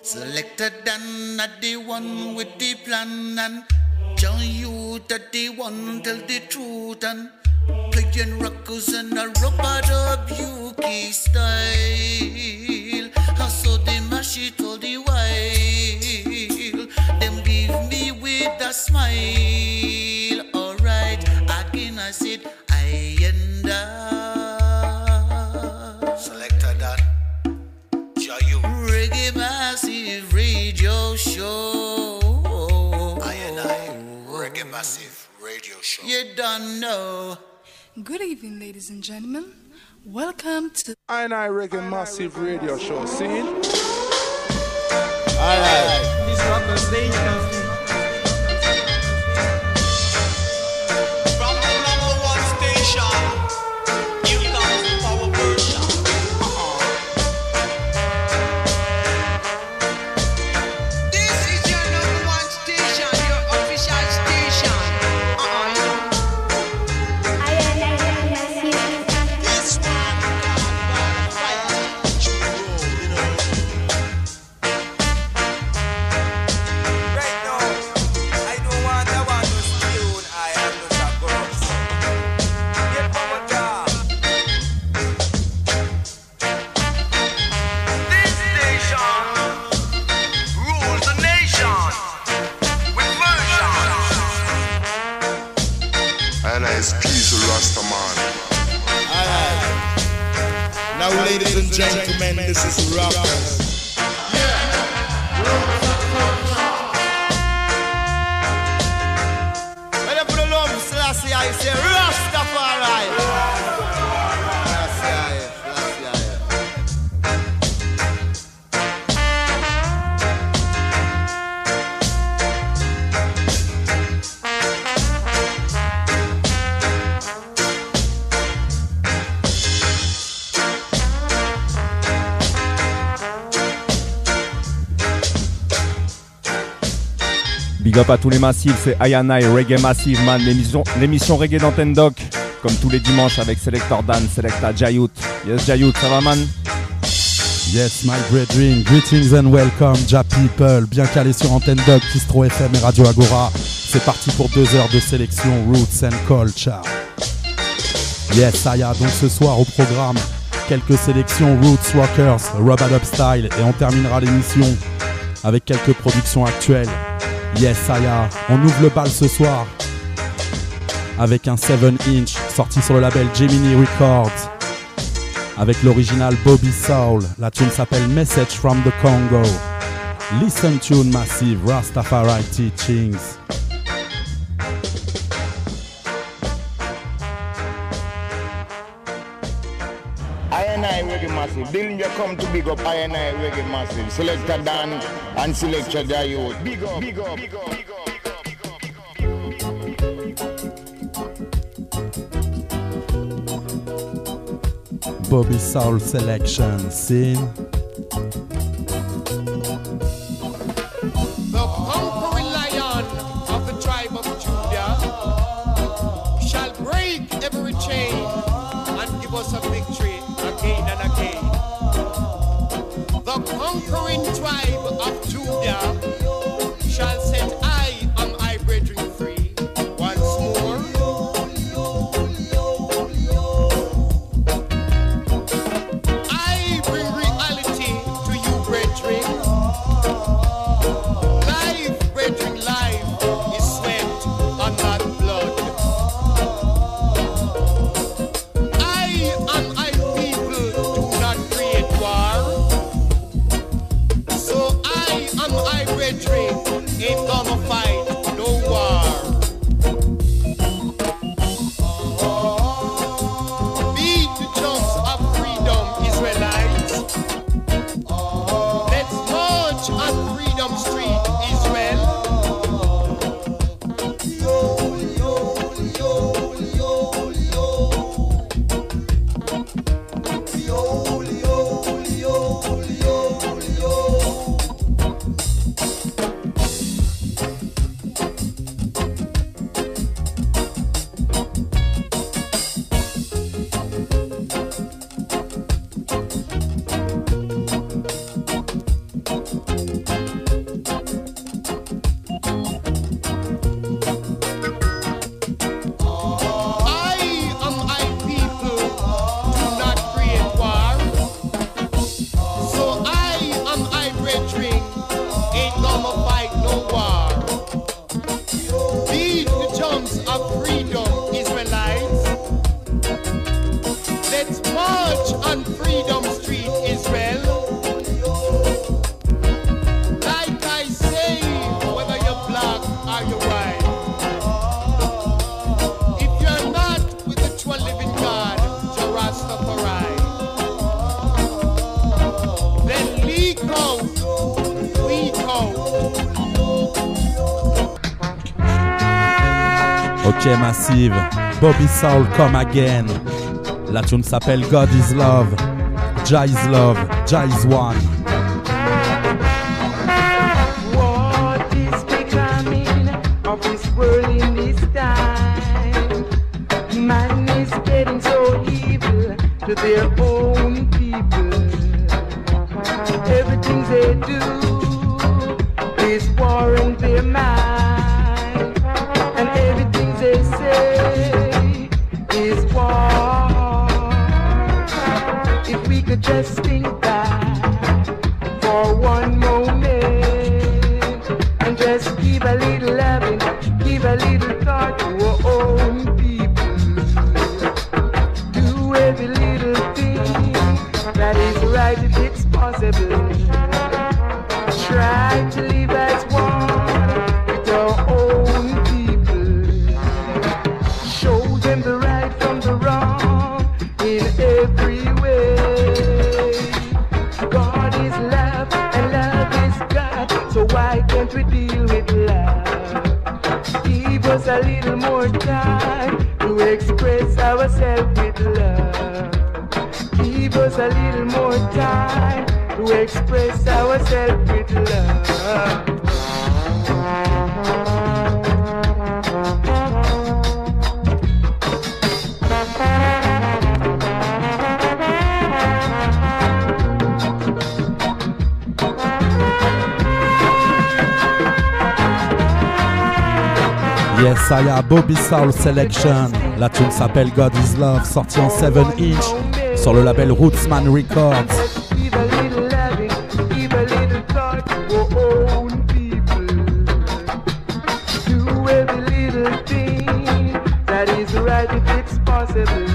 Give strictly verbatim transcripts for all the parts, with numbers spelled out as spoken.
Selected and at the one with the plan and John you that the one tell the truth and playing rockers and a rubber dub U K style. And so they mash it all the while. Them leave me with a smile. Alright, again I said I and I. Selected that. Reggae Massive Radio Show. I and I, Reggae Massive Radio Show. You don't know. Good evening, ladies and gentlemen. Welcome to I and I, Reggae Massive Radio Show. See? Alright. This is the station. From the number one station, you comes the power version. Now, ladies and gentlemen, this is Rockers. When you put a love, Selassie, I say Rastafari. Big up à tous les massifs, c'est I and I, Reggae Massive, man, l'émission, l'émission Reggae d'Antenne Doc, comme tous les dimanches avec Selector Dan, Selecta Jayout. Yes, Jayout, ça va, man? Yes, my brethren, greetings and welcome, Ja people, bien calé sur Antenne Doc, Kistro F M et Radio Agora. C'est parti pour deux heures de sélection Roots and Culture. Yes, Aya, donc ce soir au programme, quelques sélections Roots, Rockers, Rub-a-Dub Style, et on terminera l'émission avec quelques productions actuelles. Yes, Aya, on ouvre le bal ce soir avec un sept inch sorti sur le label Gemini Records avec l'original Bobby Soul. La tune s'appelle Message from the Congo. Listen tune massive, Rastafari Teachings. I and I Reggae Massive. Didn't you come to big up I and I Reggae Massive? Selector Dan and Selector Jayo. Big up, big up, big up, big up. Bobby Soul selection, scene. The conquering lion of the tribe of Judah shall break every chain and give us a victory again and again. The conquering tribe of Judah shall set I and I brethren free once more. I bring reality to you, brethren. Life, brethren, life is sweat and not blood. I and I people do not create war. So I and I brethren ain't gonna fight no war. Beat the drums of freedom, Israelites. Let's march on Freedom Street, Israel. Ok, Massive. Bobby Soul, Come Again. La tune s'appelle God is Love. Jah is Love. Jah is One. What is becoming of this world in this time? Man is getting so evil to their own people. Everything they do is warring their mind, and everything they say is war. If we could just think back for one moment and just give a little loving, give a little thought to our own people. Do every little thing that is right if it's possible. Try to live as one with our own people. Show them the right from the wrong in every way. God is love and love is God, so why can't we deal with love? Give us a little more time to express ourselves with love. Give us a little more time to express ourselves with love. Yes, I am Bobby Soul Selection. La tune s'appelle God is Love, sorti en seven inch sur le label Rootsman Records. Give a little loving, give a little thought to our own people. Do every little thing that is right if it's possible.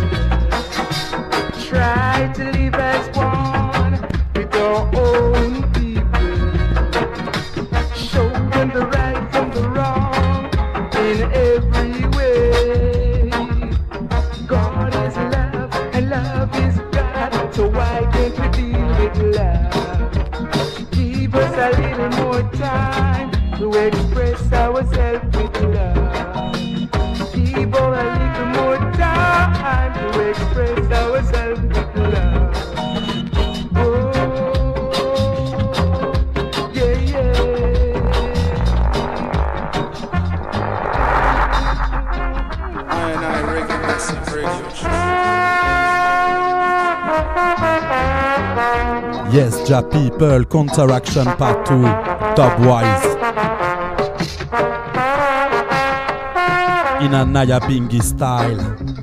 Try to live as one with our own people. Show them the right from the wrong in every way. God is love and love is God, so why can't we deal with love? Give us a little more time to express ourselves with love. Give us a little more time to express ourselves with love. Oh, yeah, yeah. I and I Reggae Massive Radio Show. Yes, Ja People, Counteraction Part two, Dubwise. In a Naya Bingy style.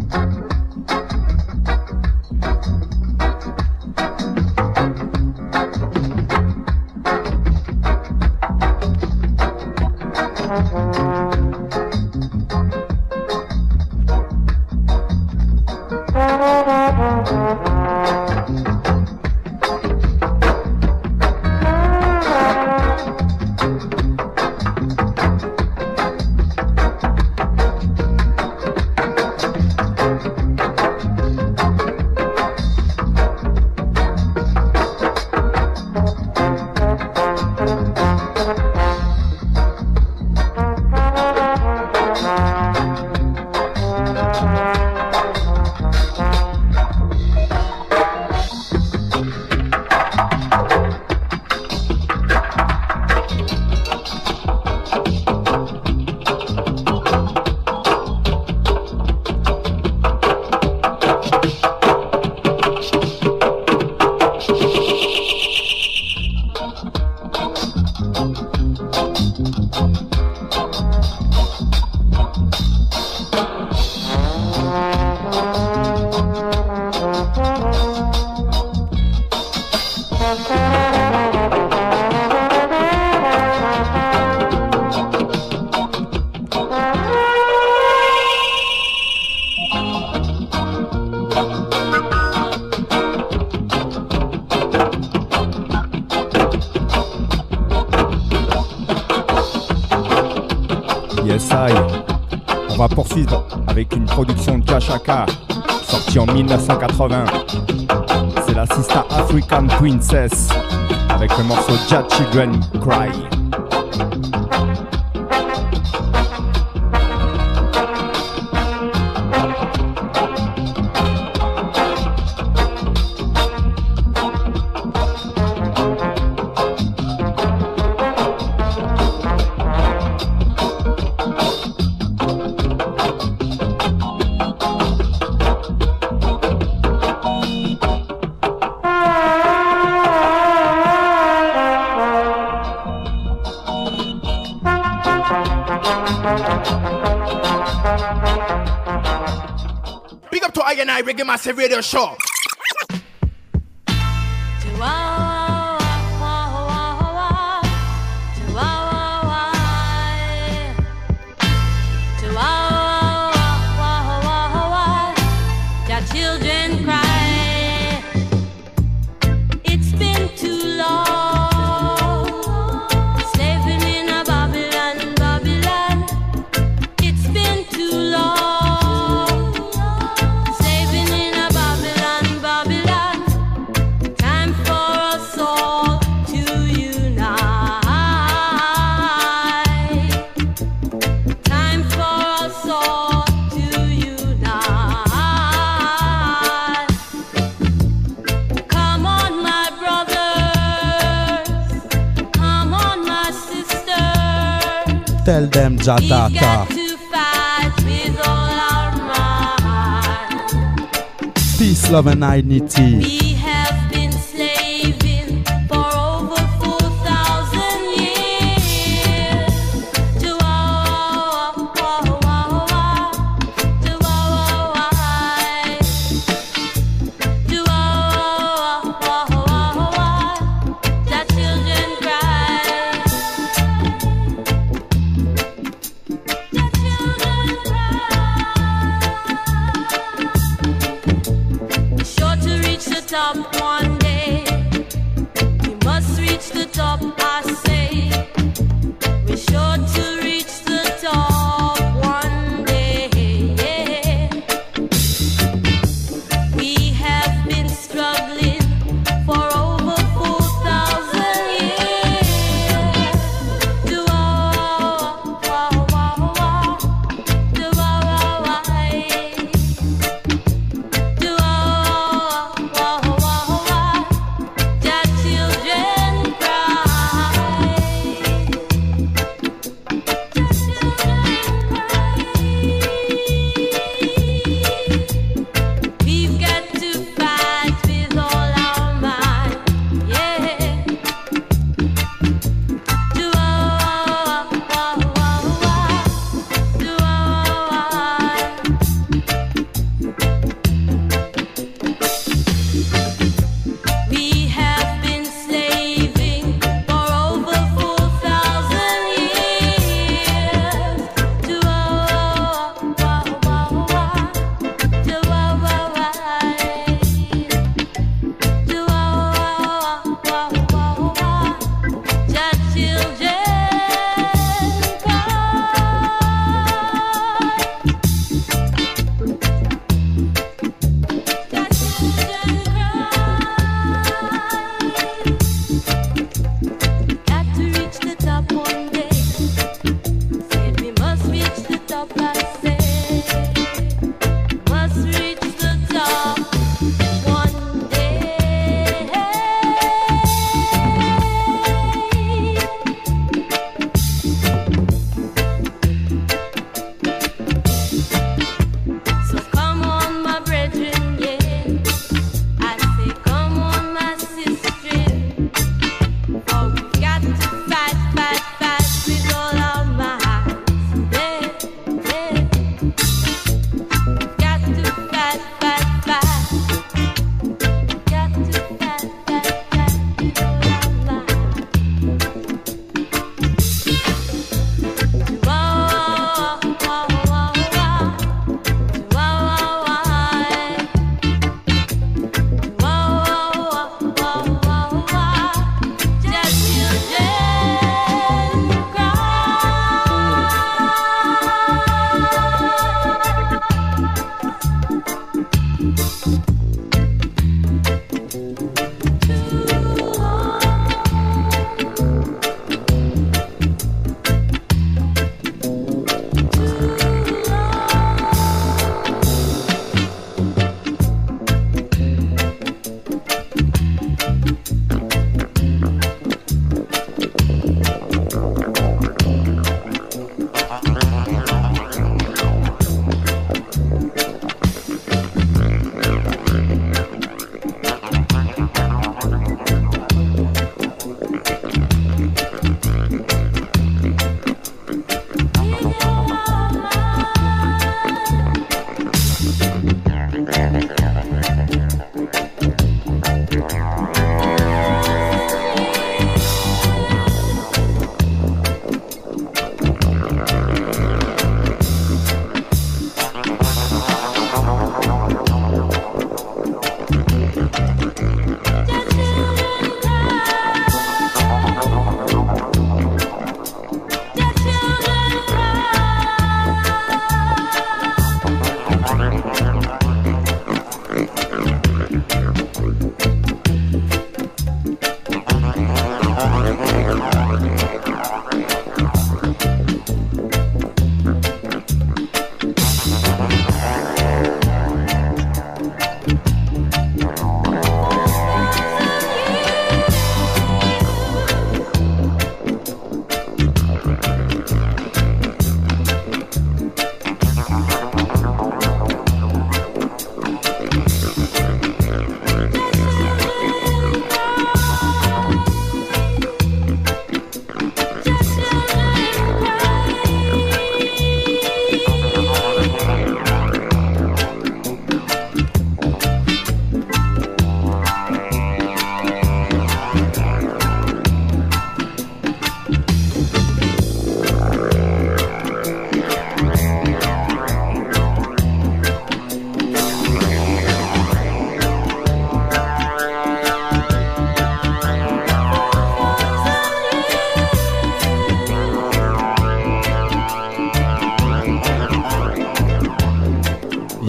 Yes, I. On va poursuivre avec une production de Jashaka, sortie en mille neuf cent quatre-vingts. C'est la Sista African Princess, avec le morceau Jah Children Cry. I and I Reggae Massive Radio Show. Tell them Jataka. Peace, love and unity. We have been slaving for over four thousand years to our, our, our, our, to our, our, to our, our, our, our, the children cry. The children cry. Sure to reach the top one day. We must reach the top, I say. We're sure to reach the top one day. We have been struggling for over four thousand years to our, our, our, our, to our, our, to our, our, our, our, the children cry. The children cry. We've got to fight with all our might, yeah. To our, our, our, our, to our, we have been slaving for over four thousand years to our, our, our, our, to our, our, to our, our, our, our, the children got to reach the top one day. Said we must reach the top, I say. Must reach the top one day. So come on, my brethren, yeah. I say, come on, my sister. For we've got to fight, fight, fight with all our minds, yeah, yeah. Got to fight, fight, fight. Got to fight, fight, fight with all our minds. Wow, wow, wow, wow, wow, wow, wow. Wow, wow, wow, wow, wow, the children cry.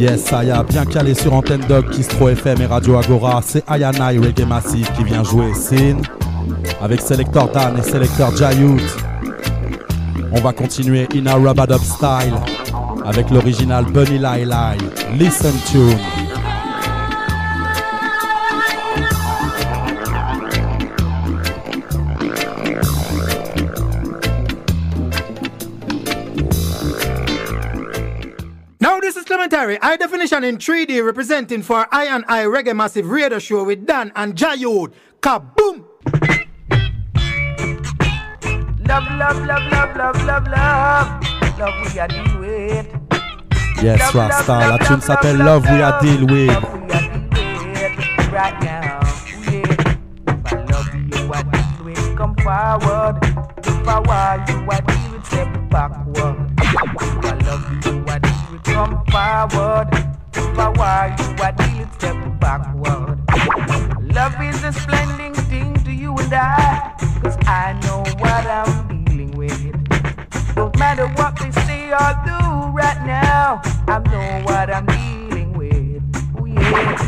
Yes, ça y a bien calé sur Antenne Dog, Kistro F M et Radio Agora. C'est Ayanai Reggae Massive qui vient jouer Sin avec Selector Dan et Selector Jayut. On va continuer in a rub-a-dub style avec l'original Bunny Lai Lai. Listen tune. Clementary, high definition in three D representing for I and I Reggae Massive Radio Show with Dan and Jayud. Kaboom! Love, love, love, love, love, love, love. Love we are deal with. Yes, love, Rasta, love, la love, tune love, s'appelle love, Love We Are Deal With. Love we are deal with right now. Yeah. If I love you, I deal with. Come forward. If I want you, I deal with. Step backward. If I love you, I deal with. Come forward. If I want you, I deal with. Step backward. Love is a splendid thing to you and I, 'cause I know what I'm dealing with. Don't matter what they say or do right now, I know what I'm dealing with. Oh yeah.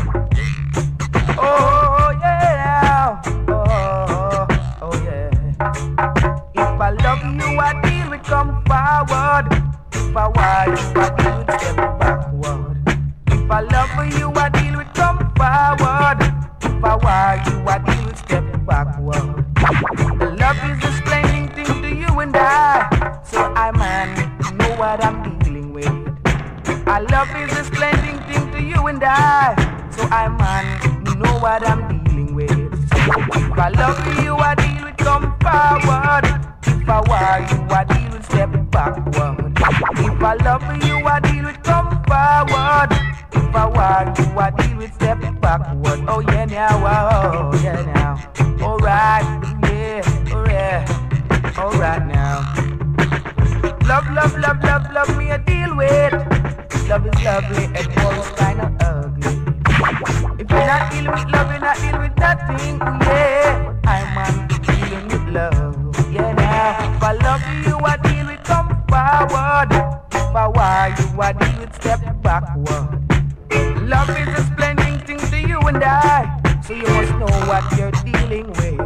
Oh yeah. Oh, oh yeah. If I love you, I deal with. Come forward. If I want you, I deal with. Step backward. If I love you, I deal with. Come forward. If I want you, I deal with. Step backward. Love is a splendid thing to you and I, so I man know what I'm dealing with. I love is a splendid thing to you and I, so I man know what I'm dealing with. So if I love you, I deal with. Come forward. If I want you, I deal with. Step backward. If I love you, I deal with. Come forward. If I want you, I deal with. Step backward. Oh yeah now, oh yeah now. Alright, yeah, oh yeah, alright now. Love, love, love, love, love me I deal with. Love is lovely and war is kinda ugly. If you're not dealing with love, you're not dealing with nothing, yeah. I'm on dealing with love, yeah now. If I love you, I deal with. Come forward. If I want you, I deal with. Step backward. Love is a splendid thing to you and I, so you must know what you're dealing with.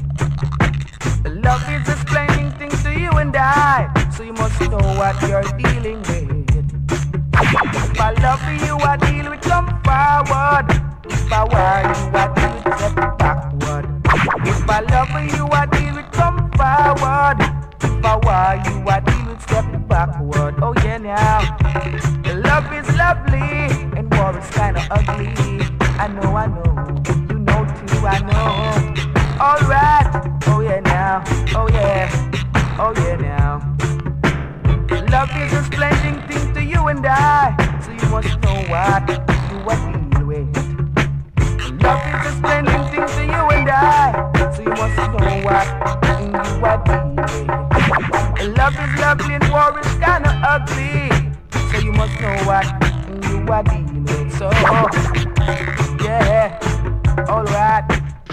Love is a splendid thing to you and I, so you must know what you're dealing with. If I love you, I deal with. Come forward. If I want you, I deal with. Step backward. If I love you, I deal with. Come forward. If I want you, I deal with. Step backward. Oh yeah now. Love is lovely and war is kinda ugly. I know, I know, you know too, I know. Alright, oh yeah now, oh yeah, oh yeah now. Love is a splendid thing to you and I, so you must know what you are dealing with. Love is a splendid thing to you and I, so you must know what you are dealing with. Love is lovely and war is kinda ugly, so you must know what you are dealing with. So, yeah, alright.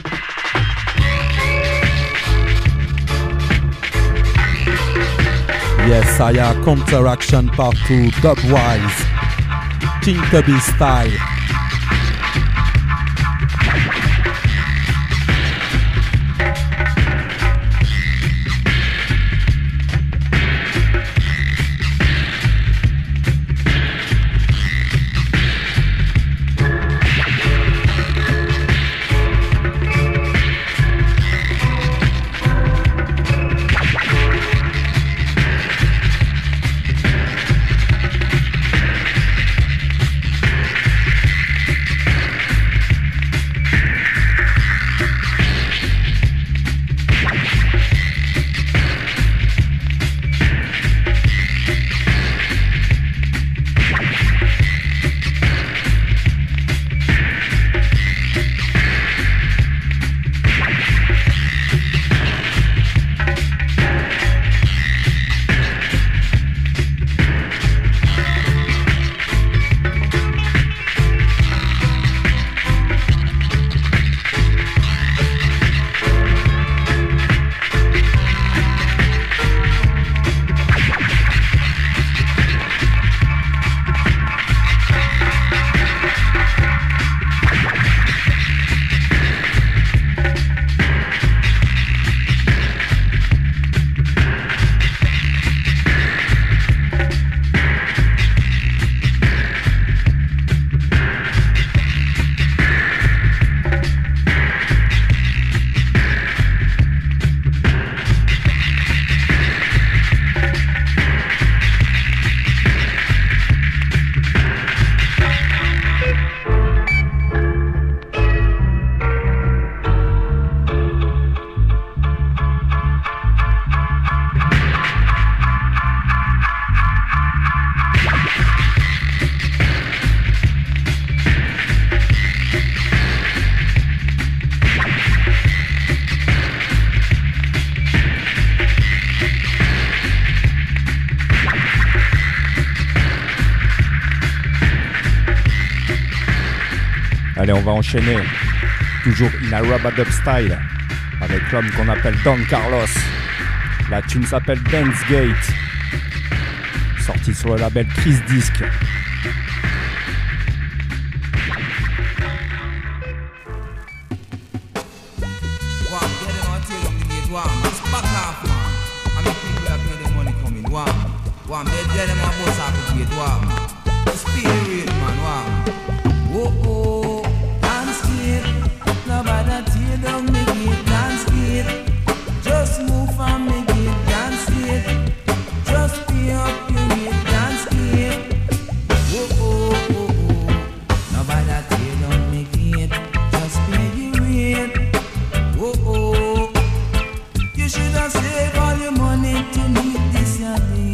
Yes, I a Counteraction Part two, Dubwise, King Tubby style. va enchaîner, toujours in a rub-a-dub style, avec l'homme qu'on appelle Don Carlos. La tune s'appelle Dance Gate, sortie sur le label Chris Disc. Wow, they tell them about Saku Gate, wow. Spirit, man, wow. Oh, oh, dance gate. Nobody tear down me gate, dance gate. Just move from me gate, dance gate. Just pay up your rate, dance gate. Oh, oh, oh, oh. Nobody tear down me gate, just pay your rate. Oh, oh. You should have saved all your money to meet this year.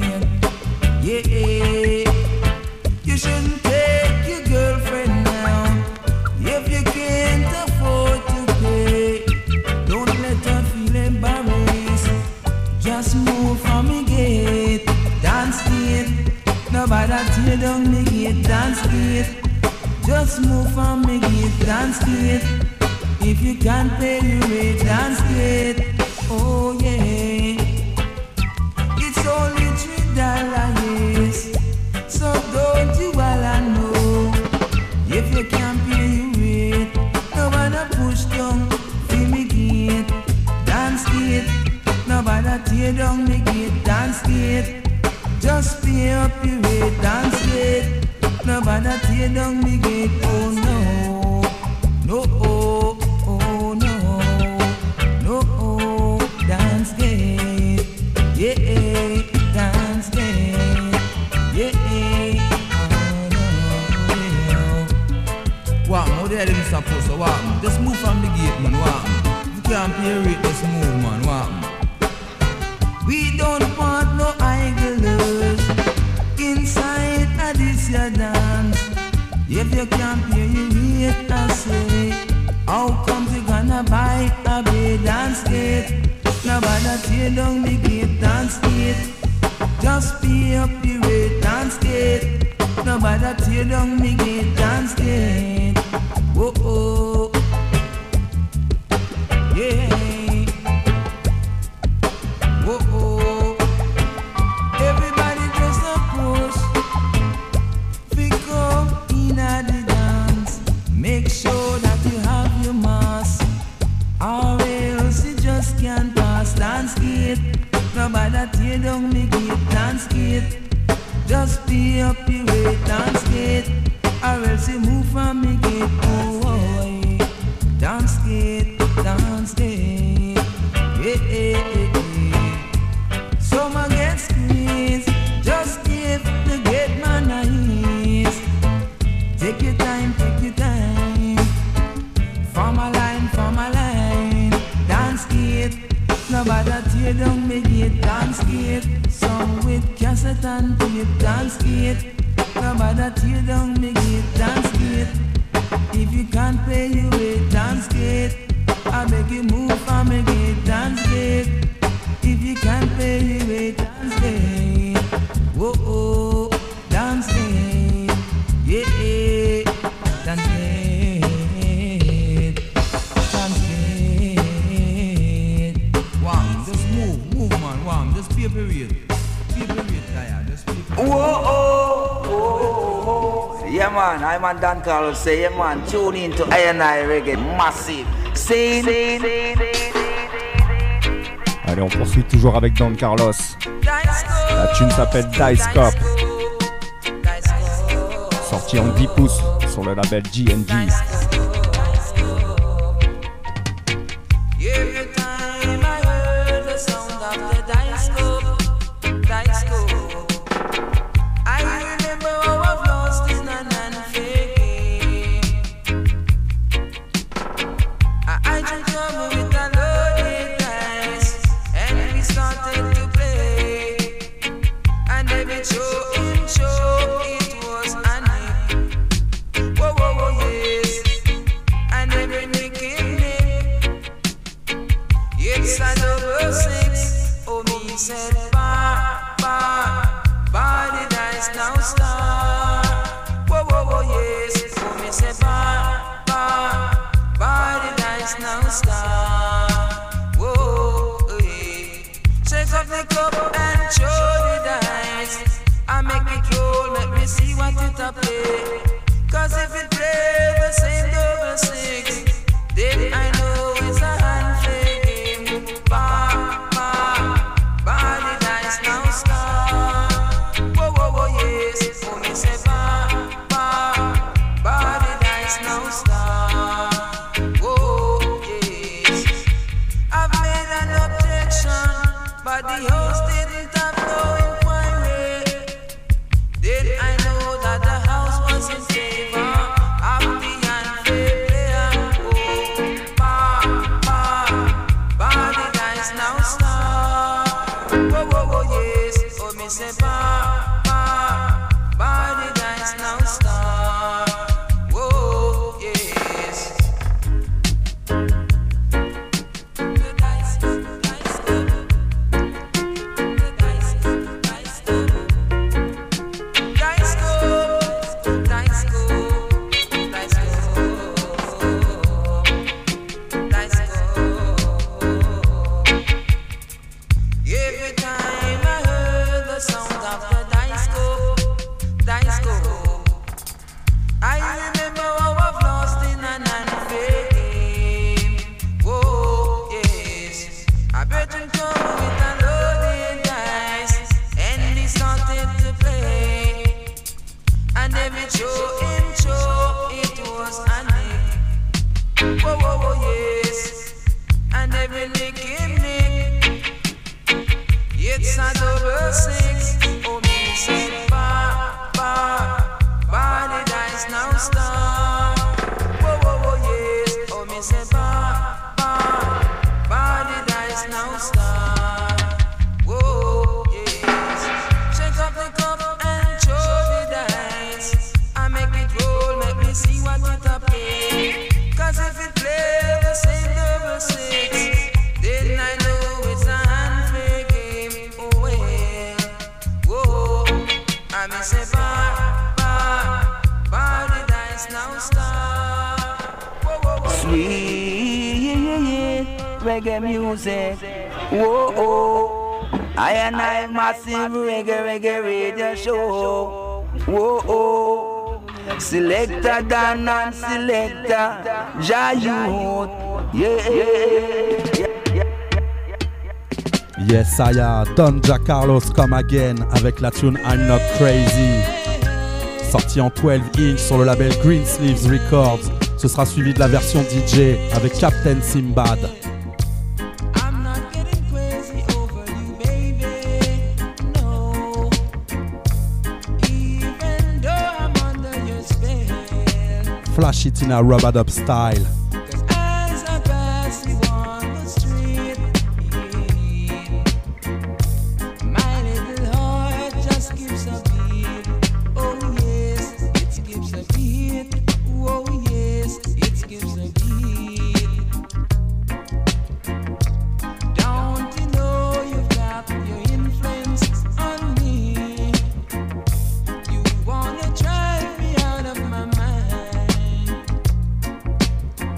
Yeah, you shouldn't take your girlfriend now if you can't afford to pay. Don't let her feel embarrassed. Just move from me gate, dance gate. Nobody tear down me gate, dance gate. Just move from me gate, dance gate. If you can't pay your rate, dance gate. Oh yeah, it's only three dollars. So don't you all I know. If you can't pay your rate, nobody push down, feel me gate, dance gate. Nobody tear down me gate, dance gate. Just pay up your rate, dance gate. Nobody tear down me gate, oh no. No, oh, oh no. No, oh, dance gate. Yeah, dance gate. Yeah, oh no. Wow, how the hell is supposed to walk? Just move from the gate, man, walk. If you can't pay it, just move, man, walk. We don't want no idlers inside of this your dance. If you can't pay your rate, I say, how come you gonna buy a bed dance gate? Nobody tear down the gate, dance gate. Just pay up the rate, dance gate. Nobody tear down the gate, dance gate. Whoa, oh, yeah. Whoa, oh. Everybody just a push. We come in at the dance. Make sure that you have your mask, or else you just can't pass. Dance gate. Nobody tear down me gate, dance gate. Just pay up your rate, dance gate. Or else you move from me gate, oh boy. Dance gate, dance gate. Yeah, yeah, yeah. Some a get squeezed. Just give the gate man a ease. Take your time, take your time. Form a line, form a line. Dance gate. Nobody tear down me gate, dance gate. Some with cassette and tape, dance gate. Nobody tear down me gate, dance gate. If you can't pay your rate, dance gate. I beg you move from me gate, dance gate. If you can't pay your rate, dance gate. Whoa, oh, dance gate. Yeah, dance gate. Dance gate. Wow, just move, move man, wow, just pay per rate. Pay per rate, guy, just pay per rate. Whoa, oh, oh, oh, oh. Yeah man, I'm on Dan Carlos say, yeah man, tune in to I and I Reggae Massive. Say, say, say, say. Allez, on poursuit toujours avec Don Carlos. La tune s'appelle Dice Cop. Sorti en dix pouces sur le label G and G. Show, it was Annie. Whoa, whoa, whoa, yes. up the cup and throw the dice. I make it roll, make me see what it a play. Cause if it play the same double six, then I know it's a handful game. Bar, bar, bar the dice now start. Whoa, whoa, whoa, yes. Oh, me say bar, bar, bar the dice now start. Whoa, yes. I've made an objection, but the host didn't have no inquiry. Then I know that the house was in favor of the unfair player. Oh, bar, bar, bar the dice now start. Whoa, whoa, whoa, yes. Oh, me say bar, bar, bar the dice now start. Whoa, yes. The dice, the dice go. The dice, the dice go. Dice go, dice go, dice go, dice go. Every time I heard the sound of the dice go, dice go, I remember how I've lost in an unfair game. Whoa, yes. I bet him come with a loaded dice, and he started to play. And every show in show, it was a nick. Whoa, whoa, whoa, yes. And every nick in nick, it's a double six. Oh, me say bar, bar, bar the dice now start. Whoa, whoa, whoa, yes. Oh, me say bar, bar, bar the dice now start. Whoa, yes. Shake up the cup and throw the dice. I make it roll, make me see what it a play. Cause if it play the same double six, then I know it's a handful game. Oh well, whoa. I may say bar, bar, bar the dice now start. Whoa, whoa, whoa. Sweet reggae music. Whoa, oh. I and I massive reggae, reggae radio show. Whoa, oh. Selector Dan and Selector Jayut. Yeah, yeah, yeah. Yes, I am Don Carlos come again avec la tune I'm Not Crazy. Sorti en douze inch sur le label Greensleeves Records. Ce sera suivi de la version D J avec Captain Simbad. I'm not getting crazy over you, baby. No. Even though I'm under your spell. Flash it in a rub-a-dub style. As I pass you on the street, my little heart just skips a beat. Oh yes, it skips a beat. Oh yes, it skips a beat. Don't you know you've got your influence on me? You wanna drive me out of my mind.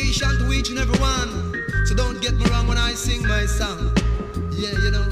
dedication to each and every one. So don't get me wrong when I sing my song. Yeah, you know.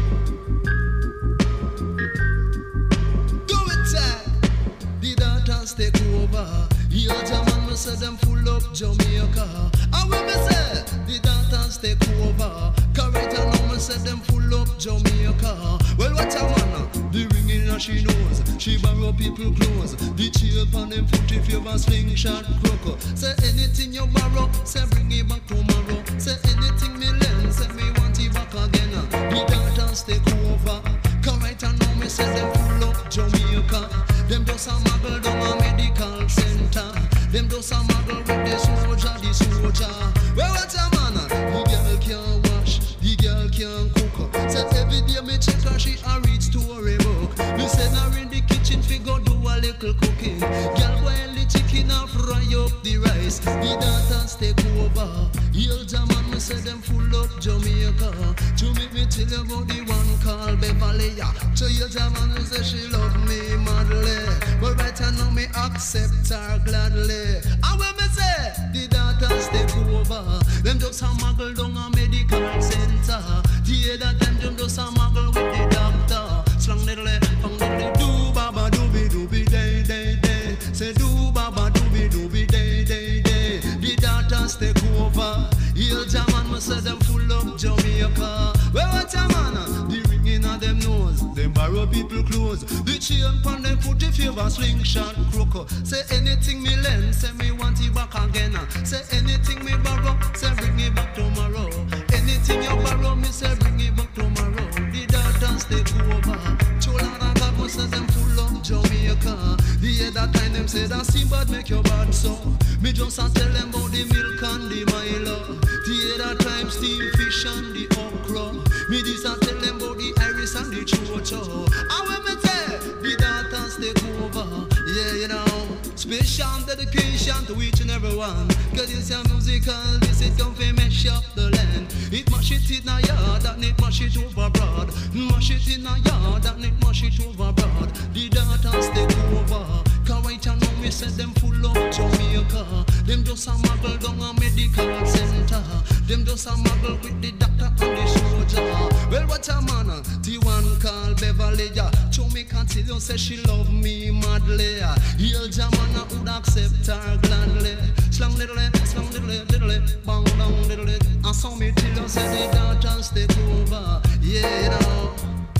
Do it, sir. The daughters take over. Here, German, me say them full up Jamaica. And when me say the daughters take over, correct and now me say them full up Jamaica. Well, what a man, the ringing and she knows. She borrow people clothes. The chill on them foot if you have a slingshot crook. Say anything you borrow, say bring it back tomorrow. Say anything me lend, say me want it back again. The daughters take over. Correct and now me say them full up Jamaica. Them just a muggle down a medical center. Them just a muggle with the soldier, the soldier. Well, what a man, the girl can't wash, the girl can't cook. Say every day me check her, she a read story book. Me send her in the kitchen, fi go do a little cooking. Girl boil the chicken and fry up the rice. The daughters take over. Heel German, me say them full up Jamaica. To make me tell you about the one called Beverly. To heel German, me say she love me madly. But right now me accept her gladly. And when me say the daughters take over, them just a muggle down a medical center. The other time them just a muggle with the doctor. Slang diddly, pong diddly, do baba dooby dooby day day day. Say do baba dooby dooby day day day. The daughters take over. Heel German, me say them full of Jamaica. Well, what a man, the ringing of them nose. Them borrow people clothes. The chain pon them foot if you have a slingshot crook. Say anything me lend, say me want it back again. Say anything me borrow, say bring it back tomorrow. Anything you borrow, me say bring it back tomorrow. The daughters take over. Chola and God must say them full of Jamaica. The other time them say that Simbad make your bad so. Me just a tell them about the milk and the Milo. The other time steam fish and the okra. Me this a tell them about the iris and the chocho. And when me say the daughters take over, yeah, you know. Special dedication to each and every one. Cause it's a musical, this it come fi mash up the land. It mash it in a yard and it mash it over broad. Mash it in a yard and it mash it over broad. The daughters take over. Cause right now me say them full of Jamaica. Them just a muggle down a medical center. Them just a muggle with the doctor and the soldier. Well, what a man, the one called Beverly. Show me can tell you say she love me madly. Heel German I would accept her gladly. Slang diddly, slang diddly, diddly, bang bang diddly. And so me tell you say the daughters take over. Yeah, you know.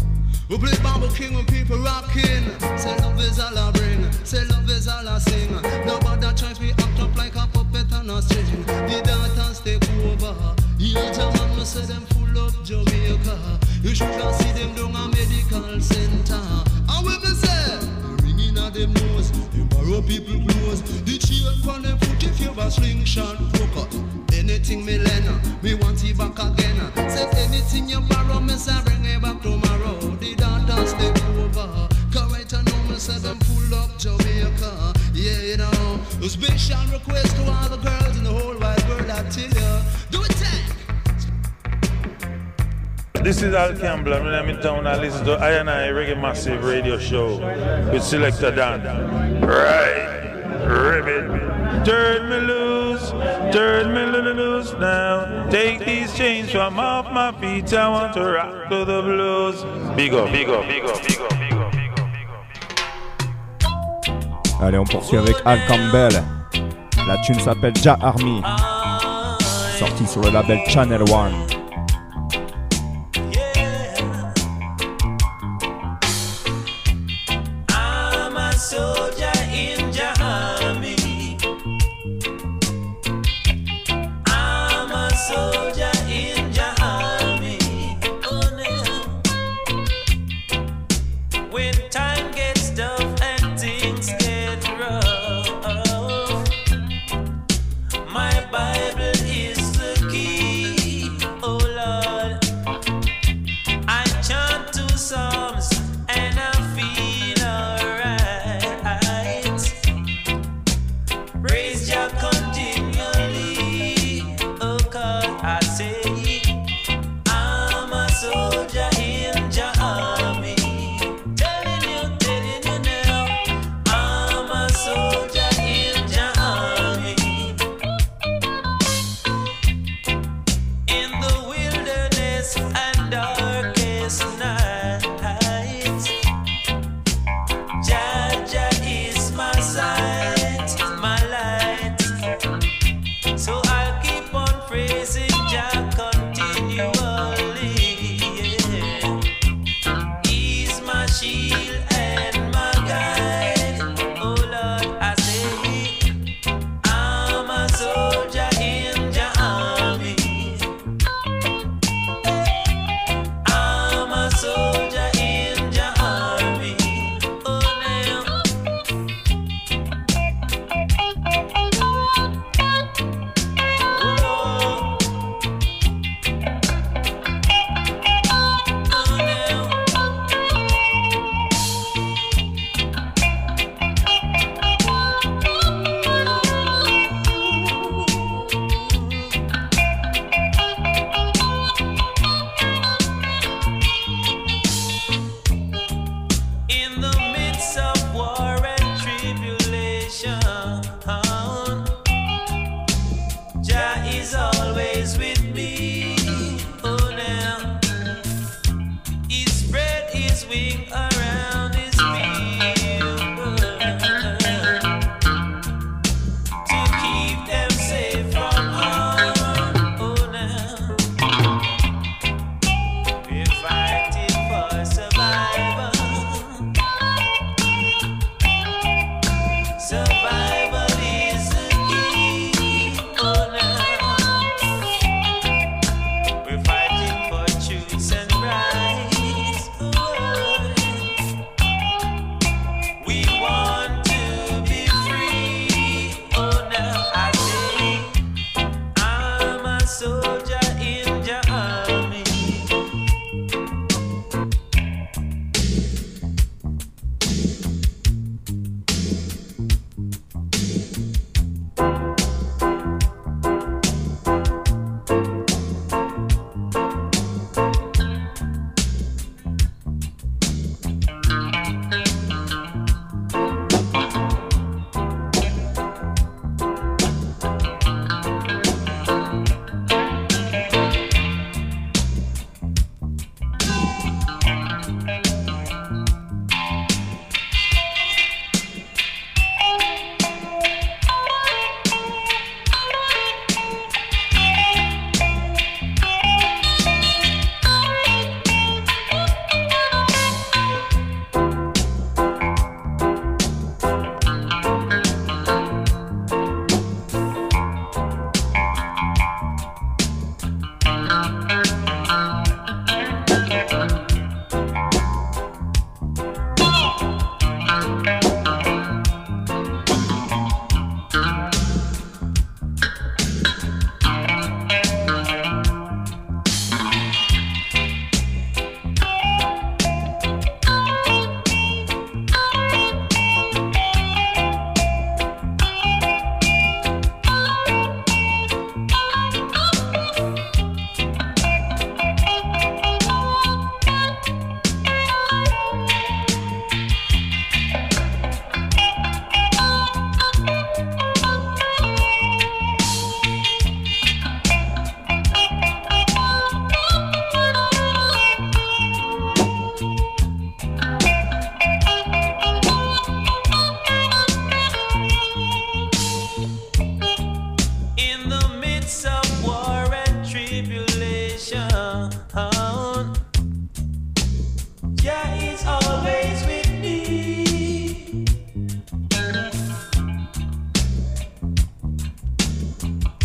We play Bamboo King when people rocking. Say love is all I bring. Say love is all I sing. Nobody tries me act up like a puppet on a string. The daughters take over. Heel German me say them full of Jamaica. You should have see them down a medical center. And when me say ringing at them nose, they borrow people clothes. The chain from them foot if you have a slingshot crook. Anything me lend, me want it back again. Say anything you borrow, me say bring it back tomorrow. The daughters take over. Cause right now me say them full up Jamaica. Yeah, you know. A special request to all the girls in the whole wide world, I tell you. Do it, take. This is Al Campbell, and when I'm in town, I listen to I and I Reggae Massive radio show with Selector Dan. Right, ribbit, turn me loose, turn me loose now. Take these chains from off my feet, I want to rock to the blues. Big up, big up, big up, big up, big up, big up. Allez, on poursuit avec Al Campbell. La tune s'appelle Ja Army, sortie sur le label Channel One. My Bible is the key. Oh.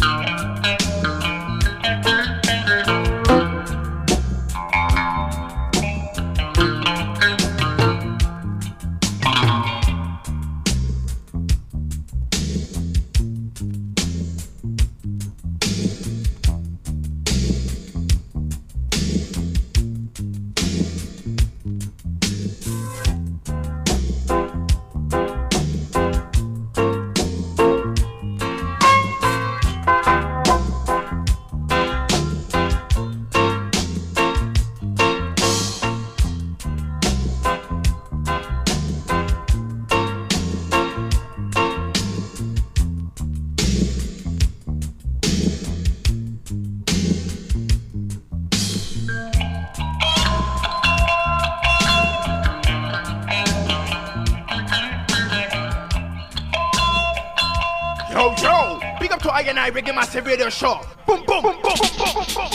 Yo, yo, big up to I and I Reggae Massive Radio Show. Boom, boom, boom, boom, boom, boom.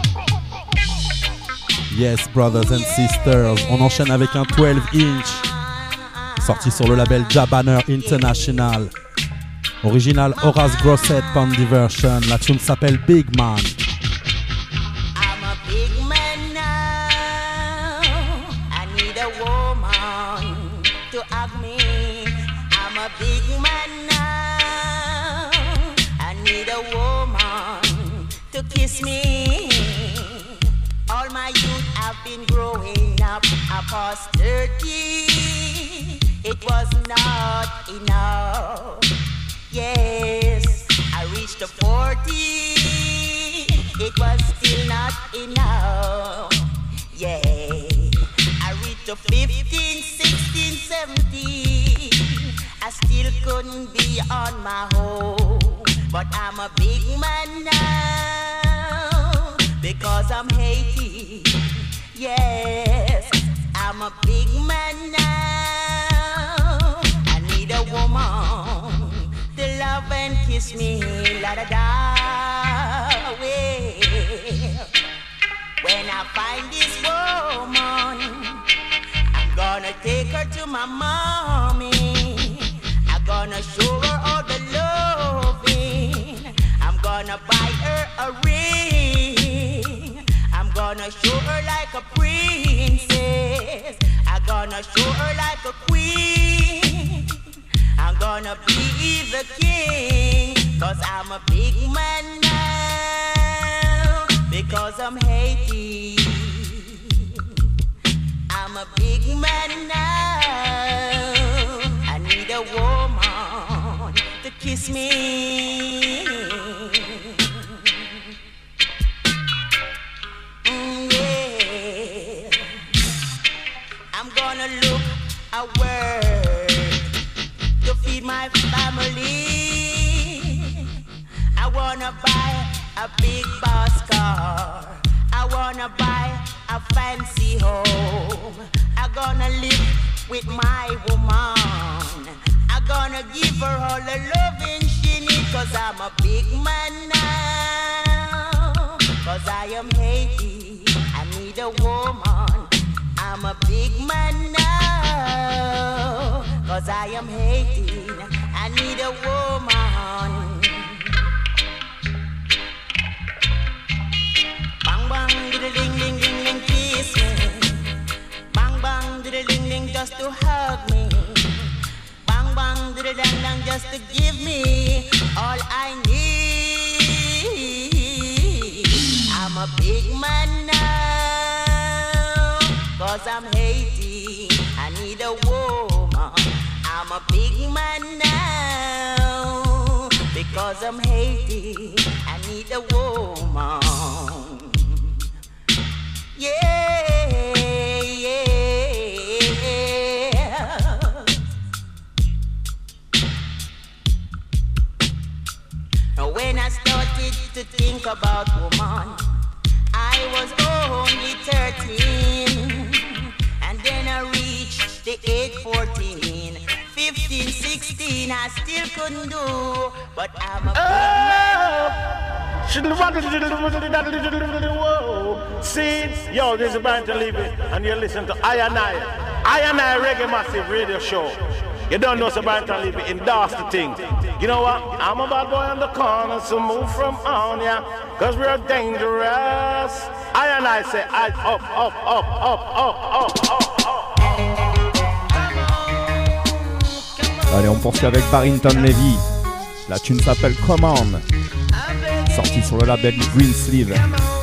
Yes, brothers and sisters, on enchaîne avec un twelve inch sorti sur le label Jabanner International. Original Horace Grosset Pandy version. La tune s'appelle Big Man. I'm a big man now. I need a woman to hug me. I'm a big man now. I need a woman to kiss me. All my youth have been growing up. I past thirty. It was not enough. Yes, I reached the forty. It was still not enough. Yeah, I reached the fifteen, sixteen, seventeen. I still couldn't be on my own. But I'm a big man now because I'm eighty. Yes, I'm a big man now. I need a woman to love and kiss me, la da da. Well, when I find this woman, I'm gonna take her to my mommy. I'm gonna show her all the loving. I'm gonna buy her a ring. I'm gonna show her like a princess. I'm gonna show her like a queen. I'm gonna be the king, cause I'm a big man now, because I'm eighty. I'm a big man now. I need a woman to kiss me. Mm, yeah. I'm gonna look a word to feed my family. I wanna buy a big boss car. I wanna buy a fancy home. I'm gonna live with my woman. I'm gonna give her all the loving she needs, cause I'm a big man now. Cause I am eighty. I need a woman. I'm a big man now. Cause I am eighteen, I need a woman. Bang bang, diddle ding ding ding ding, kiss me. Bang bang, diddle ding ding, just to hug me. Bang bang, diddle dang dang, just to give me all I need. I'm a big man now, cause I'm eighteen, I need a woman. I'm a big man now, because I'm eighty. I need a woman. Yeah, yeah. Now when I started to think about woman, I was only thirteen, and then I reached the age fourteen. fifteen, sixteen, I still couldn't do, but I'm a big man. See, yo, this is Barrington Levy, and you listen to I and I, I and I Reggae Massive Radio Show. You don't know, so Barrington Levy endorse the thing. You know what? I'm a bad boy on the corner, so move from on ya, cause we're dangerous. I and I say, I up, up, up, up, up, up, up, up. Allez, on poursuit avec Barrington Levy. La tune s'appelle Command, sorti sur le label Green Sleeve.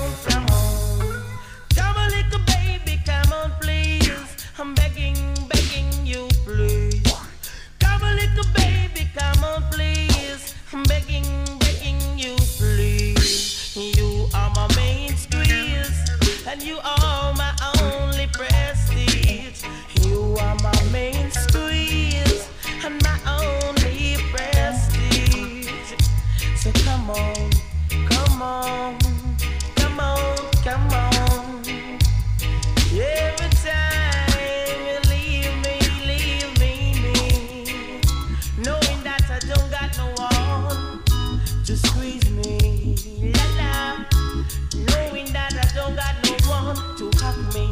You are my only prestige. You are my main squeeze and my only prestige. So come on, come on, come on, come on. Every time you leave me, leave me, me, knowing that I don't got no one to squeeze me, la la. Knowing that I don't got no to hug me.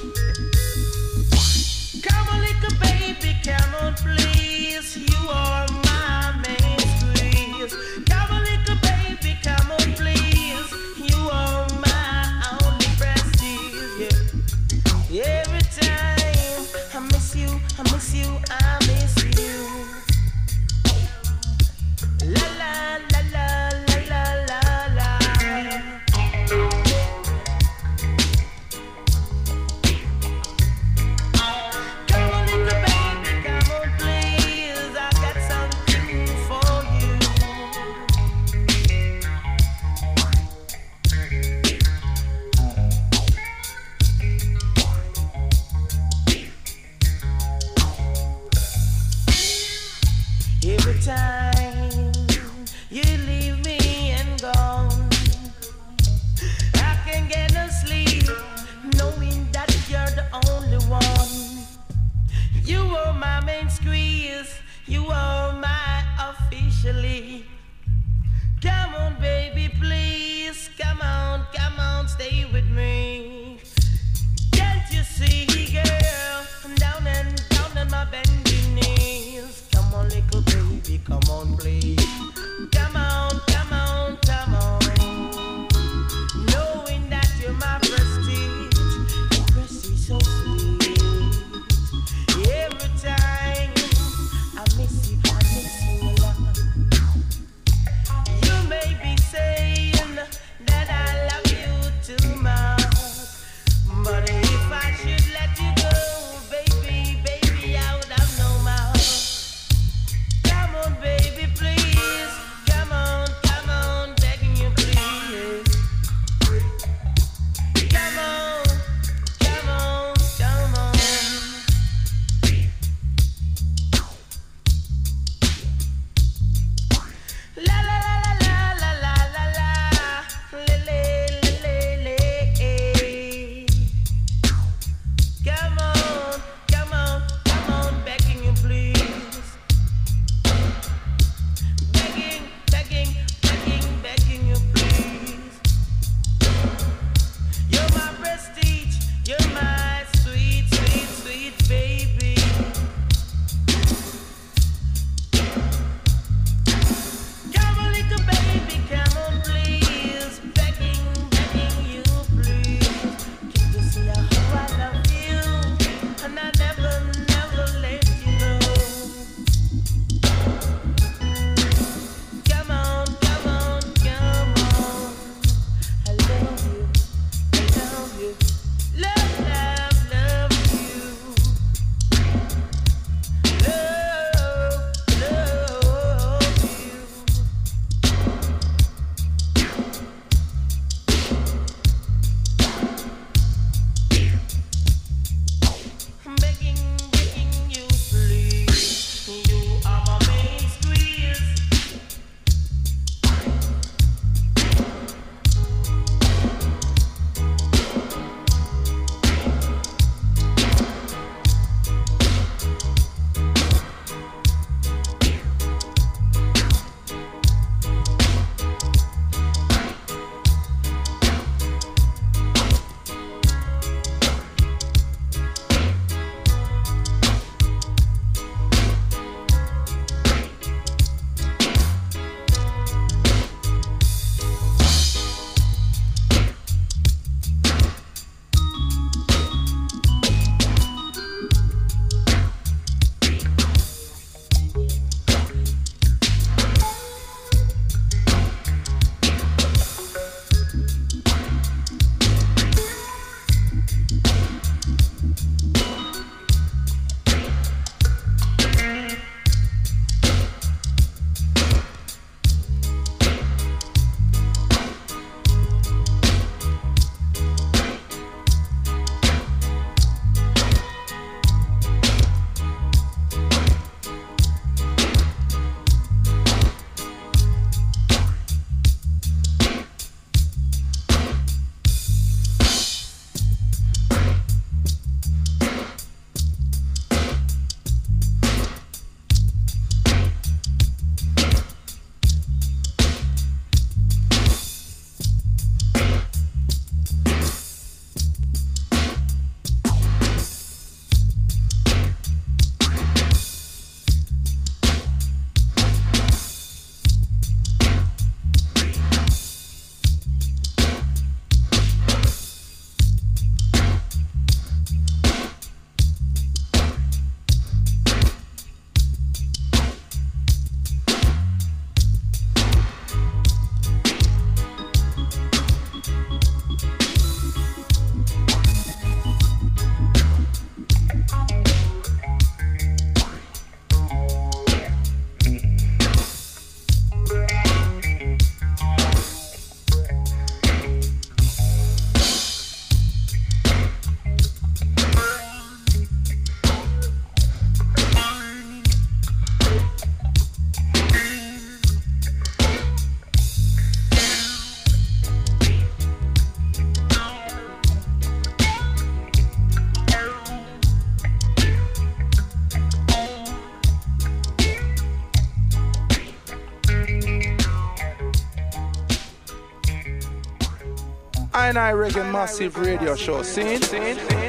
Come on, little baby, come on, please. You are my main squeeze. Come on, little baby, come on, please. You are my only prestige. Yeah. Every time I miss you, I miss you, I miss you. La la la la la la la la. I and I Reggae Massive Radio Show. Sing, sing, sing.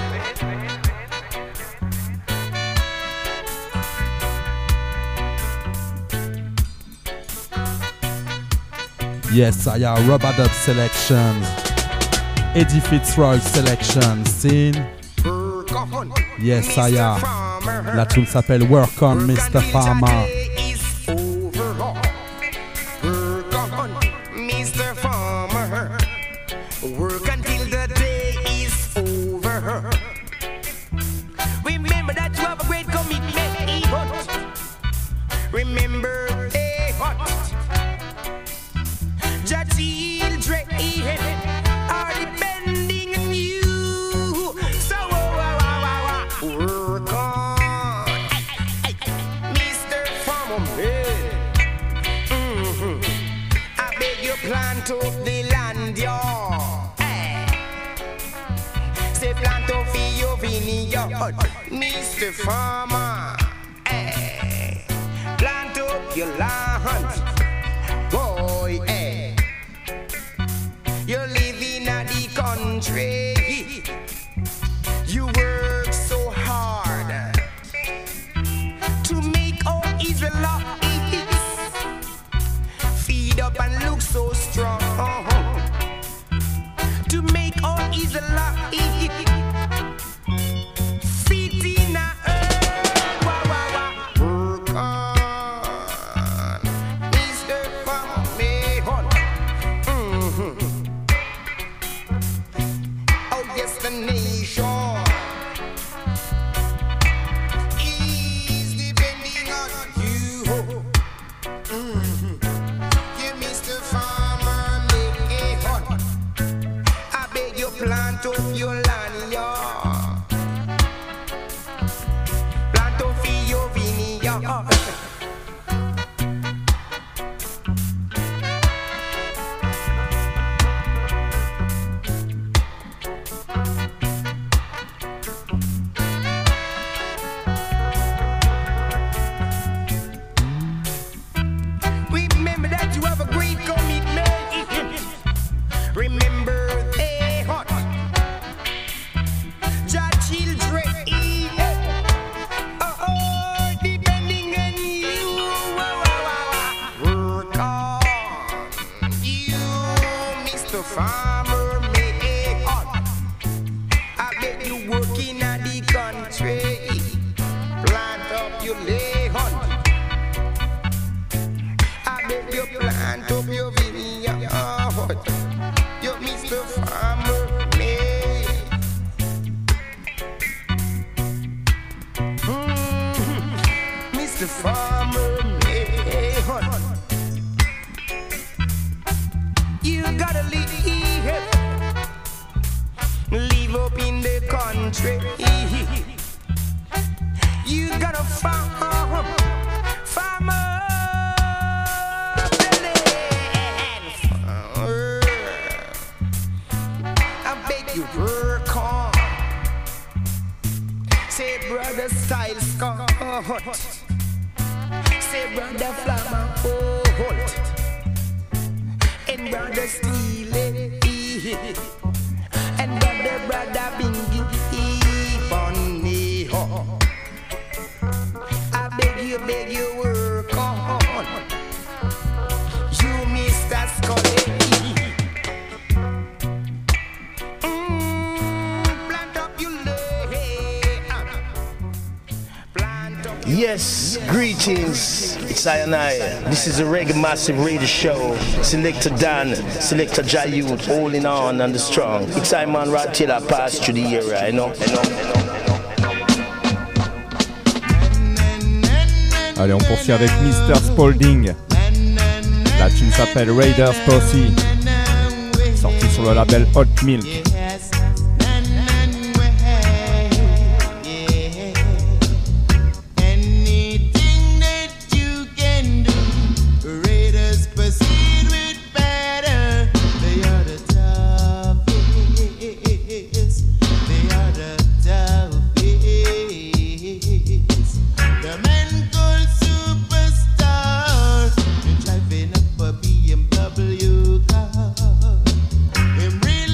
Yes, I have Rubber Dub selections. Eddie Fitzroy selections. Sing. Yes, I have. La tune s'appelle Work On, mister Farmer. mister Farmer, work until the day is over. Remember that you have a great commitment, E-Hut. Remember, E-Hut. Your children are depending on you. So, uh, uh, uh, uh, work on, mister Farmer. Mm-hmm. I beg you plant up the land, y'all. Say plant up for your vineyard, mister Farmer. Hey. Plant up your land, boy. Hey. You're living at the country. You work so hard to make all Israelites feed up and look so strong. To make all Israelites fit in a earth. Wah, wah, wah. Work on, mister Farmer. Mm-hmm. Oh, yes, the nation is depending on you. Mm-hmm. You, mister Farmer, make a hut. I beg you plant up your land, y'all. Plant up for your vineyard. Remember that you have a great commitment. Remember, a hot. Your children, oh, oh, depending on you. Work on you, mister Farmer, make a hot. I bet you working at the country. Plant up your lay hunt. I bet you plant up your vineyard. You, mister Farmer, man. Mm, mister Farmer, man. You gotta live, live up in the country. You gotta farm, farmer. You work on. Say brother style Scott. Say brother Flammer Holt. And brother Steele. And brother brother Bingy Bonnie. I beg you, beg you work on. You mister Scully. Yes, greetings. It's I and I. This is a Reggae Massive Radio Show. Selector Dan, Selector Jayud, holding on and the strong. It's I man right till I pass through the area, you know. You know, you know. Allez, on poursuit avec mister Spalding. La tune s'appelle Raiders Posse, sorti sur le label Hot Milk. Driving up a B M W car, him really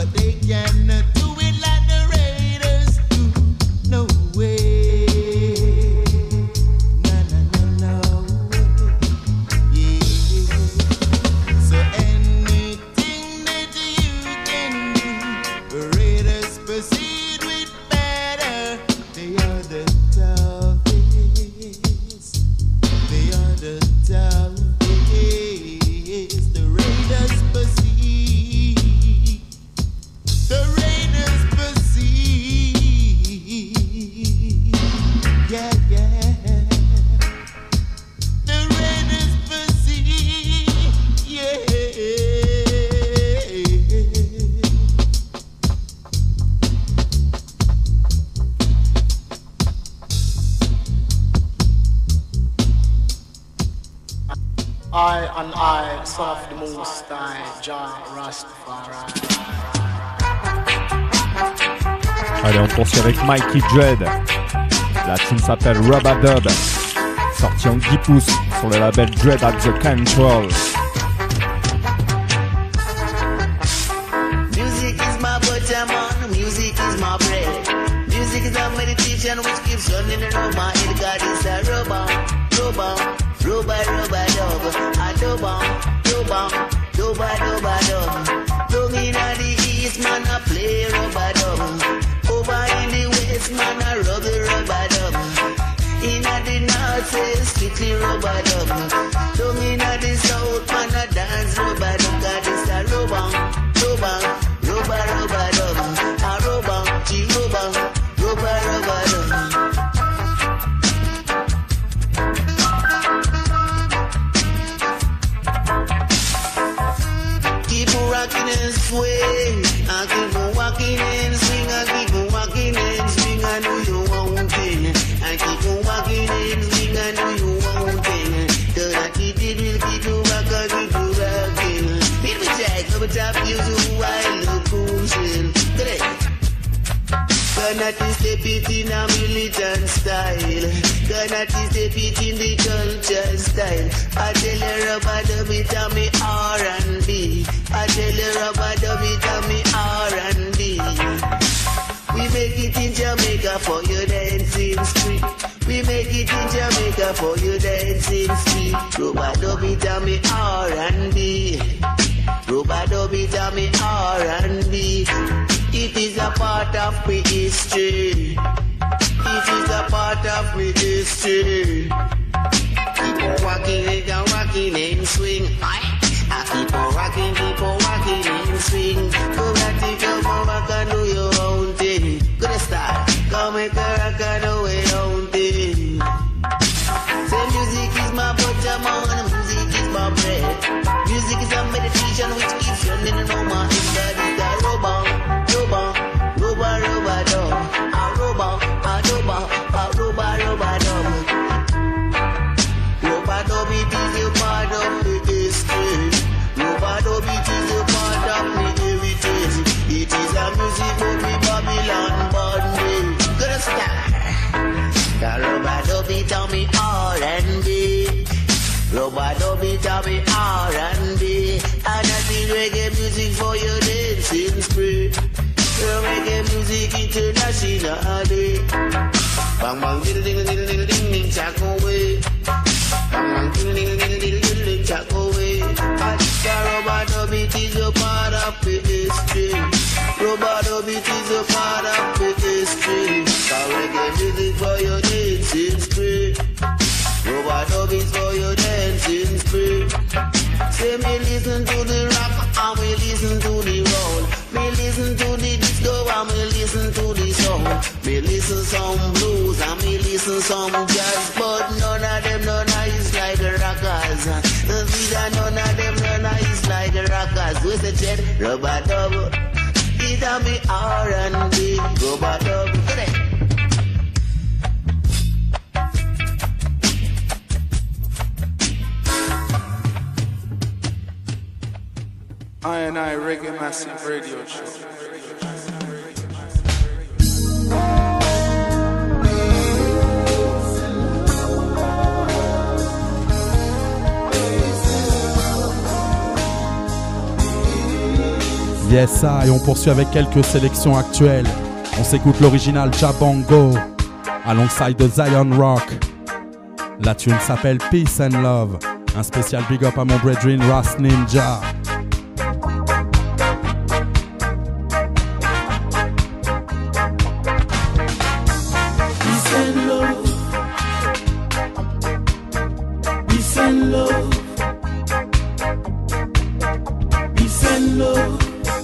but they cannot do it like the Raiders do. No way. No, no, no, no. Yeah. So anything that you can do, Raiders proceed with better. They are the toughest. They are the toughest. The Raiders proceed. The Raiders proceed. Yeah, yeah. The Raiders proceed. Yeah. I and I, son of the Most High, Jah Rastafari. Allez, on poursuit avec Mikey Dread. La tune s'appelle Rub-a-Dub, sorti en dix pouces sur le label Dread at the Control. Music is my butter, man. Music is my bread. Music is a meditation which keeps running around my head. God is a rubber, rubber, rubber, rubber, dub. A dubber, dubber, dubber, dubber, dub. Down in the east, man, I play rubber dub. Over in the west, man, I rub the rubber dub. In the north, say strictly rubber dub. Down in the south, man, I dance rubber dub. God is a rubber, rubber, rubber, rubber dub. A rubber, G rubber, rubber, rubber dub. Keep on rocking and swing, I keep on walking and swing, I keep on walking and swing, I know you won't thing. I keep on walking and swing, I know you won't thing. The rocky did will keep you rock, I keep you rocking. Hit me jack, over top you do, I look cool shit. Great. Gonna step it in a militant style. Gonna step it in the culture style. I tell you rubber dub it on me R and B. I tell you rubber dub it on me R and B. We make it in Jamaica for your dancing street. We make it in Jamaica for your dancing street. Rubber dub it on me R and B. Rubber dub it on me R and B. It is a part of my history. It is a part of my history. Keep on rocking it and rocking and swing. I keep on rocking, keep on rocking and swing. Go back to come on rock and do your own thing. Good start. Come make a rock and do your own thing. Say music is my butter, man. Music is my bread. Music is a meditation which keeps running around my head. God is a rubber. Rubber, rubber, rubber dub. A rubber, a rubber, a rubber, rubber dub. Rubber dub it is a part of the history. Rubber dub it is a part of the heritage. It is a music of the Babylon bondage. Good start. The rubber dub it on me R and B. Rubber dub it on me R and B. And that's the reggae music for your dancing spree. Reggae music internationally. Bang bang diddle diddle diddle diddle ding ding jack away. Bang bang diddle diddle diddle diddle diddle ding jack away. And the rubber dub it is a part of the history. Rubber dub it is a part of the history. The reggae music for your dancing spree. Rubber dub is for your dancing spree. Say me listen to the rock and me listen to the roll. Me listen to the disco and me listen to the soul. Me listen some blues and me listen some jazz. But none of them no nice like the rockers. See that none of them no nice like the rockers. We say jet, rubber dub. It a me R and B, rubber dub. Get it. I and I Reggae Massive Radio Show. Yes, ça, et on poursuit avec quelques sélections actuelles. On s'écoute l'original Jabongo alongside de Zion Rock. La tune s'appelle Peace and Love. Un spécial big up à mon brethren Ras Ninja. Peace and love. Peace and love. Peace and love.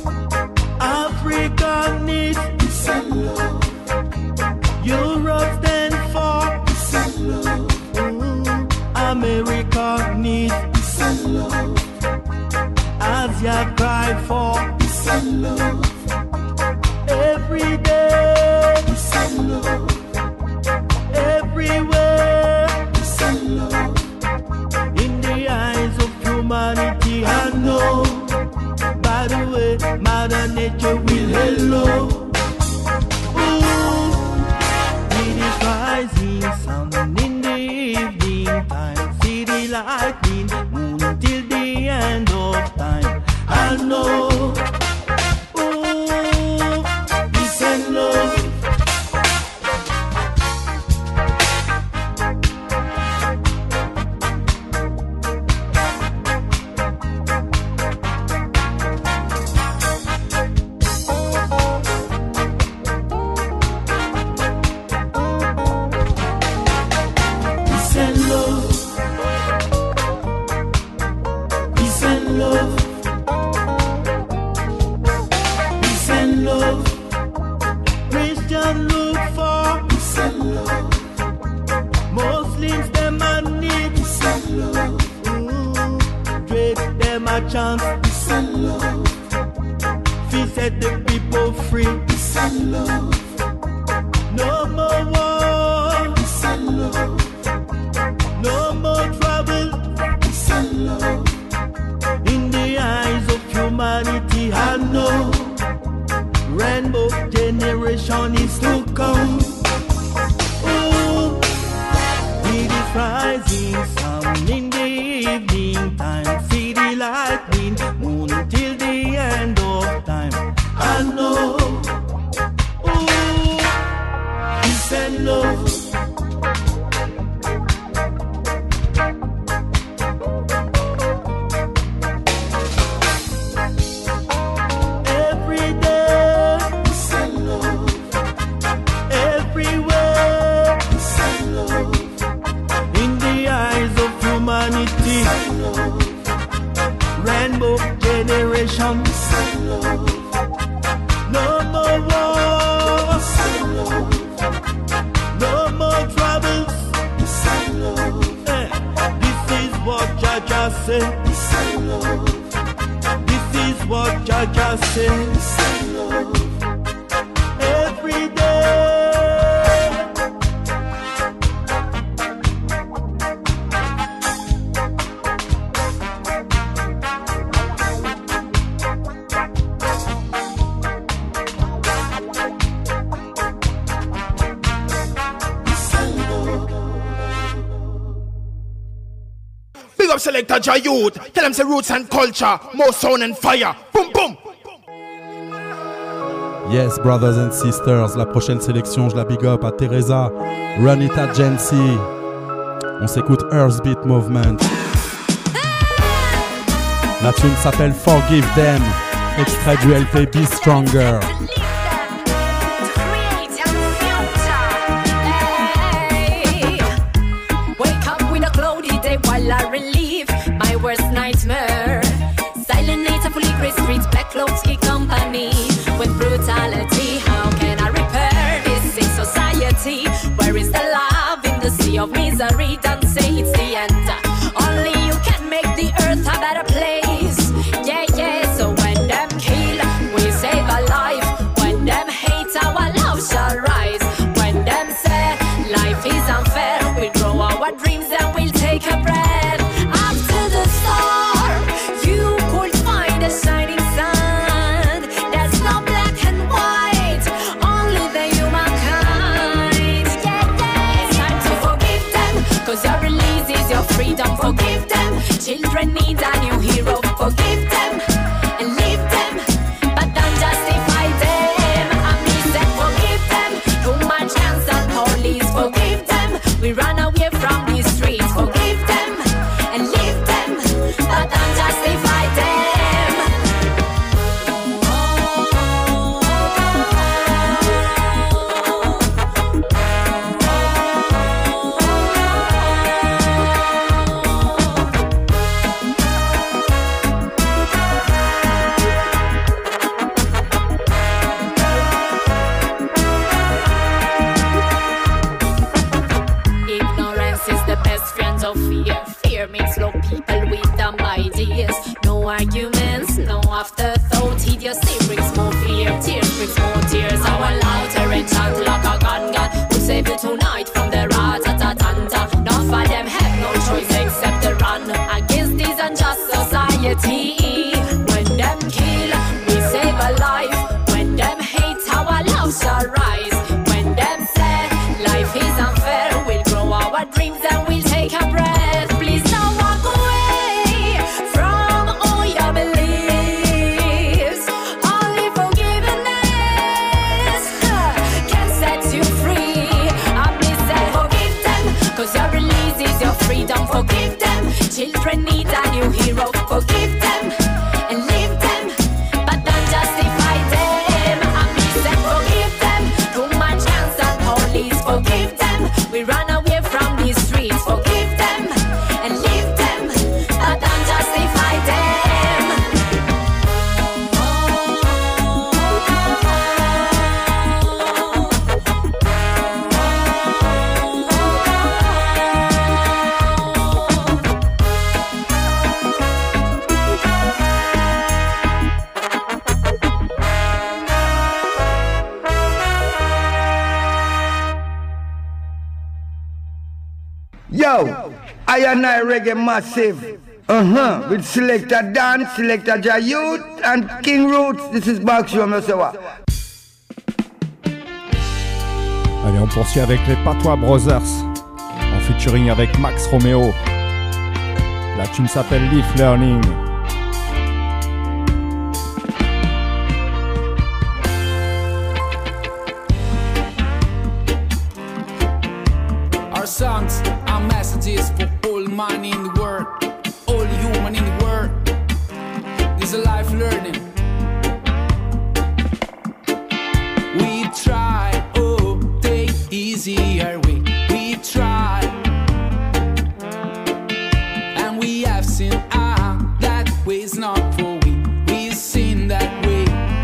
Africa needs peace and love. Europe stand for peace and love. America needs peace and love. Asia cry for peace and love. Every day, peace and love. Everywhere, peace and love. In the eyes of humanity, I know. By the way, Mother Nature will hello. Ooh, it is rising, sun in the evening time. See the lightning, moon till the end of time. I know. Ooh, peace and love. Chance, peace and love. He set the people free, peace and love. No more war, peace and love. No more trouble, peace and love. In the eyes of humanity, I know rainbow generation is to come. Oh, it is rising, sun in the evening time. See the lightning, moon till the end of time. I know. Ooh, peace and love. Every day, peace and love. Everywhere, peace and love. In the eyes of humanity, rainbow generation, no more war, no more troubles. Eh, this is what Jaja said. This is what Jaja said. Every day. Big up Selector Jayud. Tell them say roots and culture, more sound and fire. Boom boom. Yes, brothers and sisters, la prochaine sélection, je la big up à Teresa, Run It Agency. On s'écoute Earthbeat Movement. La tune s'appelle Forgive Them, extrait du L P Be Stronger. Wake up with a cloudy day while I relieve my worst nightmare. Silent nights and fully grey streets, black clothes keep company with brutality. How can I repair this in society? Where is the love in the sea of misery? Don't say it's the end. Only you can make the earth a better place. Yeah, yeah, so when them kill, we save a life. When them hate, our love shall rise. When them say life is unfair, we grow our dreams and we'll take a breath. After the storm, you could find a shining sun. There's no black and white, only the humankind. Yeah, yeah, it's time to forgive them, cause your release is your freedom. Forgive them, children need a new hero. Forgive them and leave them with small tears. Our laughter and chant like a gun gun. We'll save you tonight from the rat-a-ta-tanta. None of them have no choice except to run against this unjust society. When them kill, we save a life. When them hate, our love shall rise. When them say life is unfair, we'll grow our dreams and we'll take a breath. Please don't walk away from all your beliefs. Only forgiveness can set you free. I please say forgive them, cause your release is your freedom. Forgive them, children need a new hero. Forgive them and leave them, but don't justify them. I please say forgive them, too much chance and police. Forgive them, we run away from these streets. Forgive them and leave them, but don't justify them. Yo, I and I Reggae Massive. Uh-huh. With Selector Dan, Selector Jayud, and King Roots. This is Backshore Masawa. Allez, on poursuit avec les Patois Brothers, en featuring avec Max Romeo. La tune s'appelle Live Learning. Our songs are messages for all man in the world, all human in the world. This is a life learning. We try, oh, take easier way. We try, and we have seen ah, that way is not for we. We've seen that way,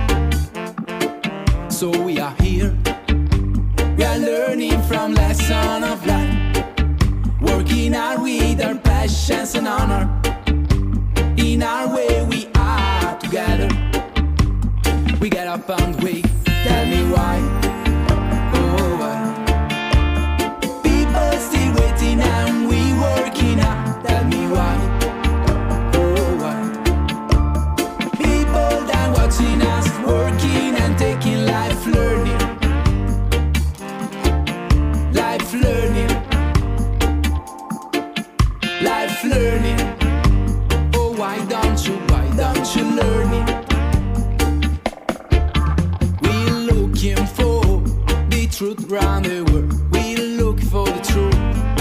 so we are here. We are learning from lesson of life, working hard with our passions and honor. In our way we are together. We get up and wait. Tell me why. Oh, why? People still waiting and we working hard. Tell me why. Oh, why? People that watching us working and taking life learning. Life learning, life learning. Oh, why don't you, why don't you learn it? We're looking for the truth around the world. We look for the truth,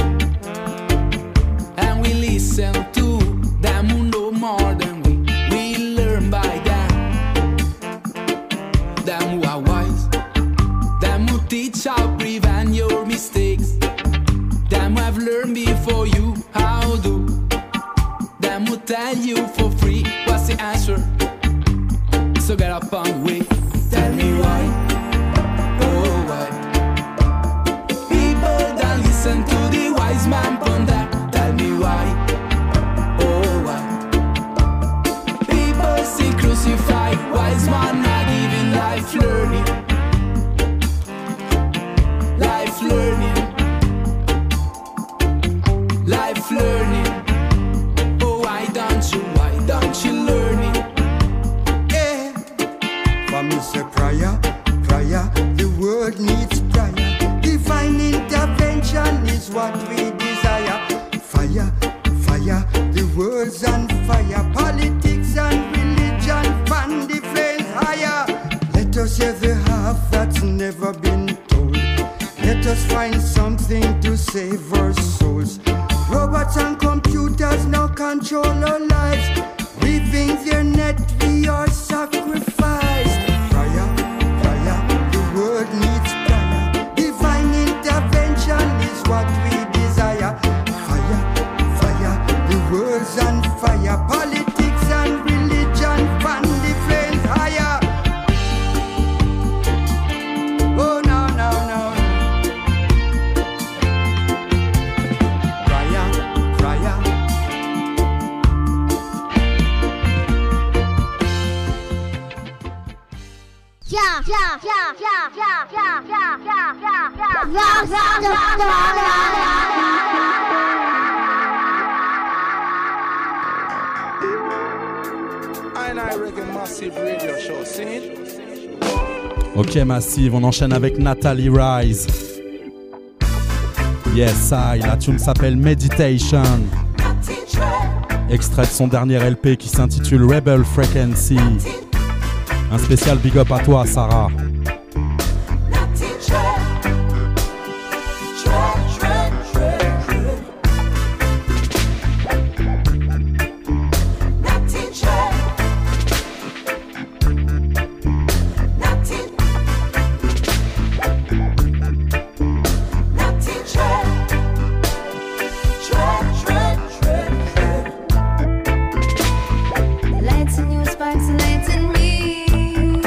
and we listen to them who know more than we. We learn by them, them who are wise, them who teach how to prevent your mistakes. Them who have learned before you how to. Them who tell you for free what's the answer. So get up and wait. Tell me why. Oh, why? People that listen to the wise man ponder. Tell me why. Oh, why? People see crucified. Wise man not even life learning. Life learning. Life learning. Oh, why don't you, why don't you learn it? Yeah. For me say prayer, prayer, the world needs prayer. Divine intervention is what we desire. Fire, fire, the world's on fire. Politics and religion fan the flames higher. Let us hear the half that's never been told. Let us find something to save our souls. Robots and computers now control our lives. Weaving their net, we are sacrificed. Prayer, prayer, the world needs prayer. Divine intervention is what we desire. Fire, fire, the world's on fire. Politics and religion fan the flames higher. Oh, no, no, no. Yeah, yeah, yeah, yeah, yeah, yeah, yeah, yeah, yeah, yeah, I and I Reggae Massive Radio Show, see? Ok Massive, on enchaîne avec Natalie Rise. Yes, I, la tune s'appelle Meditation. Extrait de son dernier L P qui s'intitule Rebel Frequency. Un spécial big up à toi, Sarah. Lights in you, sparks and lights in me.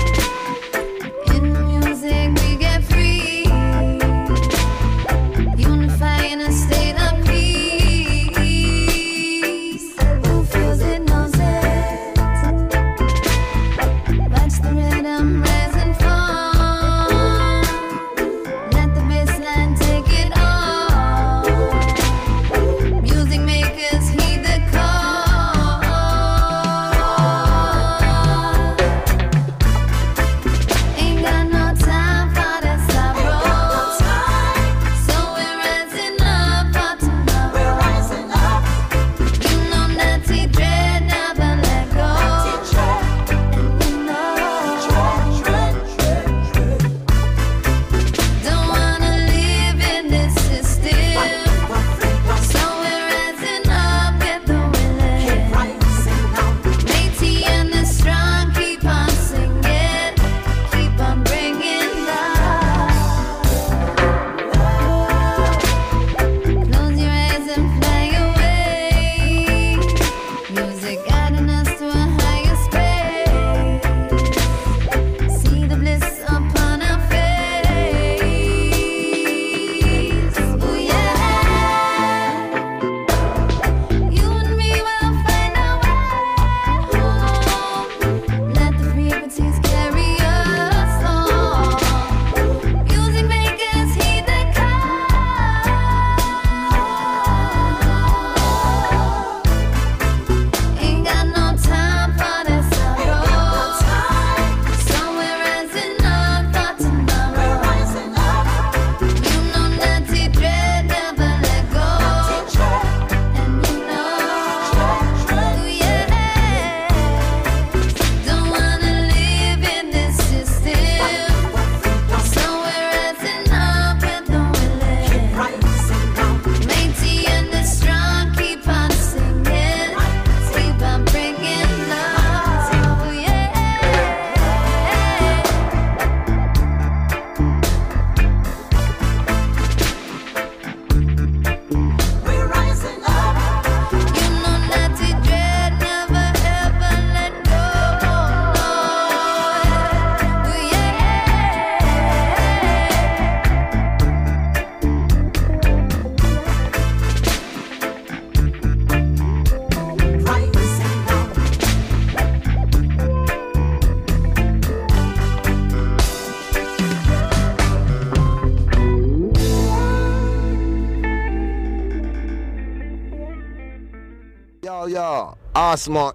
Yo, yo, awesome.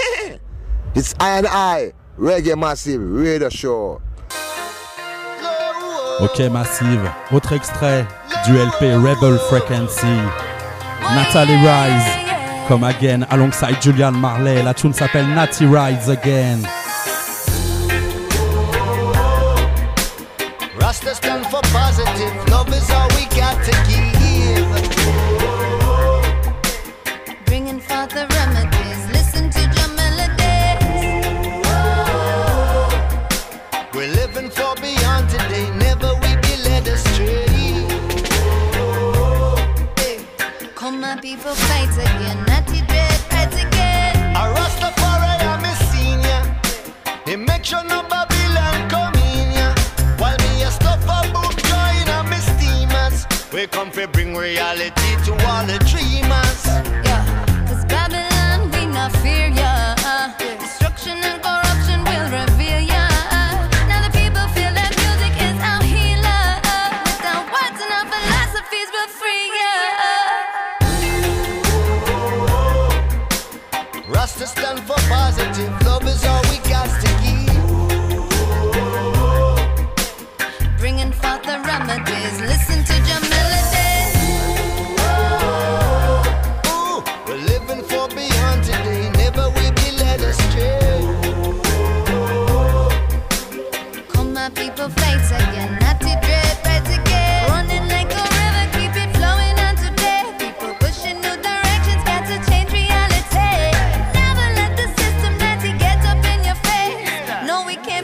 It's I and I, Reggae Massive Radio Show. Ok Massive, autre extrait du L P Rebel Frequency. Natalie Rise, comme again, alongside Julian Marley. La tune s'appelle Natty Rise Again. Rasta stand for positive, love is all we got to give. Bringing forth the remedies, listen to your melodies. We're living for beyond today, never we be led astray. Come my people fight again, Natty Dread fight again. A Rastafari I'm a senior, he make sure no Babylon come in ya. While me a stuff a book join a me steamers, we come to bring reality to all the dreamers. Yeah, cause Babylon we not fear ya. Destruction and corruption will reveal ya.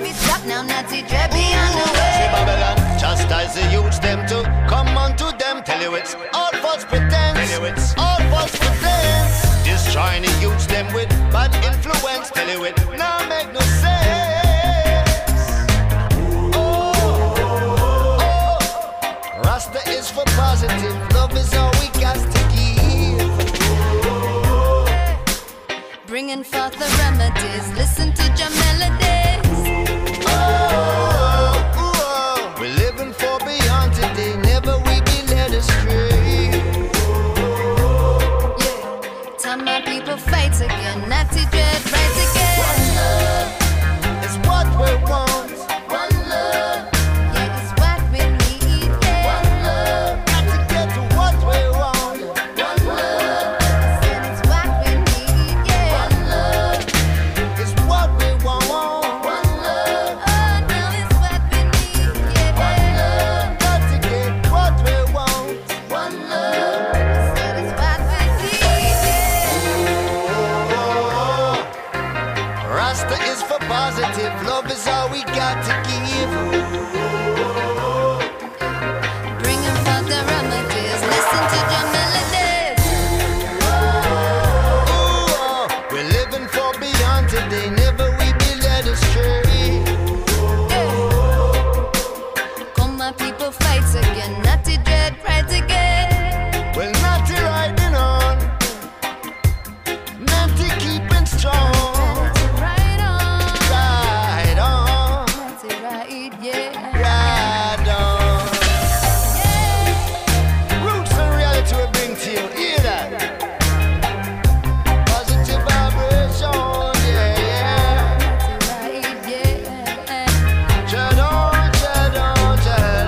it stop now, Natty Dread be on the way. Say Babylon, chastise the youths them to come unto them. Tell you it's all false pretense. Tell you it's all false pretense. Destroying the youths them with bad influence. Tell you it now make no sense. Oh, oh, Rasta is for positive. Love is all we got to give. Bringing forth the remedies. Listen to your melodies. Oh, oh, oh, we're living for beyond today. Never we be led astray. Yeah, time my people fight again. Natty Dread rise again. One love is what we want. One love, yeah, it's what we need. Yeah. One love, got to get to what we want. One love, said it's what we need. Yeah. One love is what we want. One love, oh no, it's what we need. Yeah. One love, got to get what we want. One love, said it's what we need. Yeah. Rasta is for positive. Love is all we got to give. Bringing forth the remedies. Listen to your melodies. Ooh, we're living for beyond today. Never we be led astray. Come my people fight again. Natty Dread rise again. Well, Natty riding on. Natty keeping strong. Right on, Ride on. Natty right, yeah. Ride on. Roots and reality we bring to you. Hear that? Positive vibration. Yeah, yeah. Right, yeah. Tread on, tread on, tread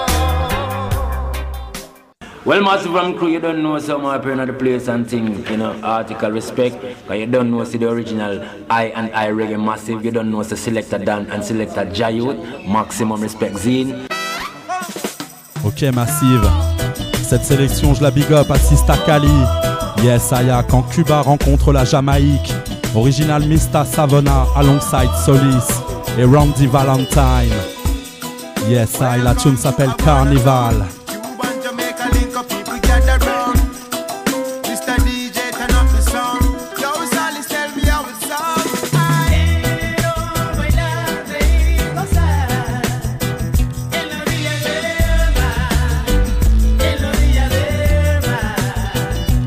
on. Well, Massive from crew, you don't know some up here in the place and thing, you know, article respect, because you don't know see the original I and I Reggae Massive, you don't know see Selector Dan and Selector Jayud, maximum respect Zine. Ok, Massive. Cette sélection, je la big up à Sista Kali. Yes, Aya, quand Cuba rencontre la Jamaïque. Original Mista Savona alongside Solis et Randy Valentine. Yes, I, la tune s'appelle Carnival. Cuban, Jamaica, link up, people gather round. Mister D J, turn up the sound. Yo, Salis, tell me how it sounds. Quiero bailar, reír, gozar. En la orilla del mar, en la orilla del mar.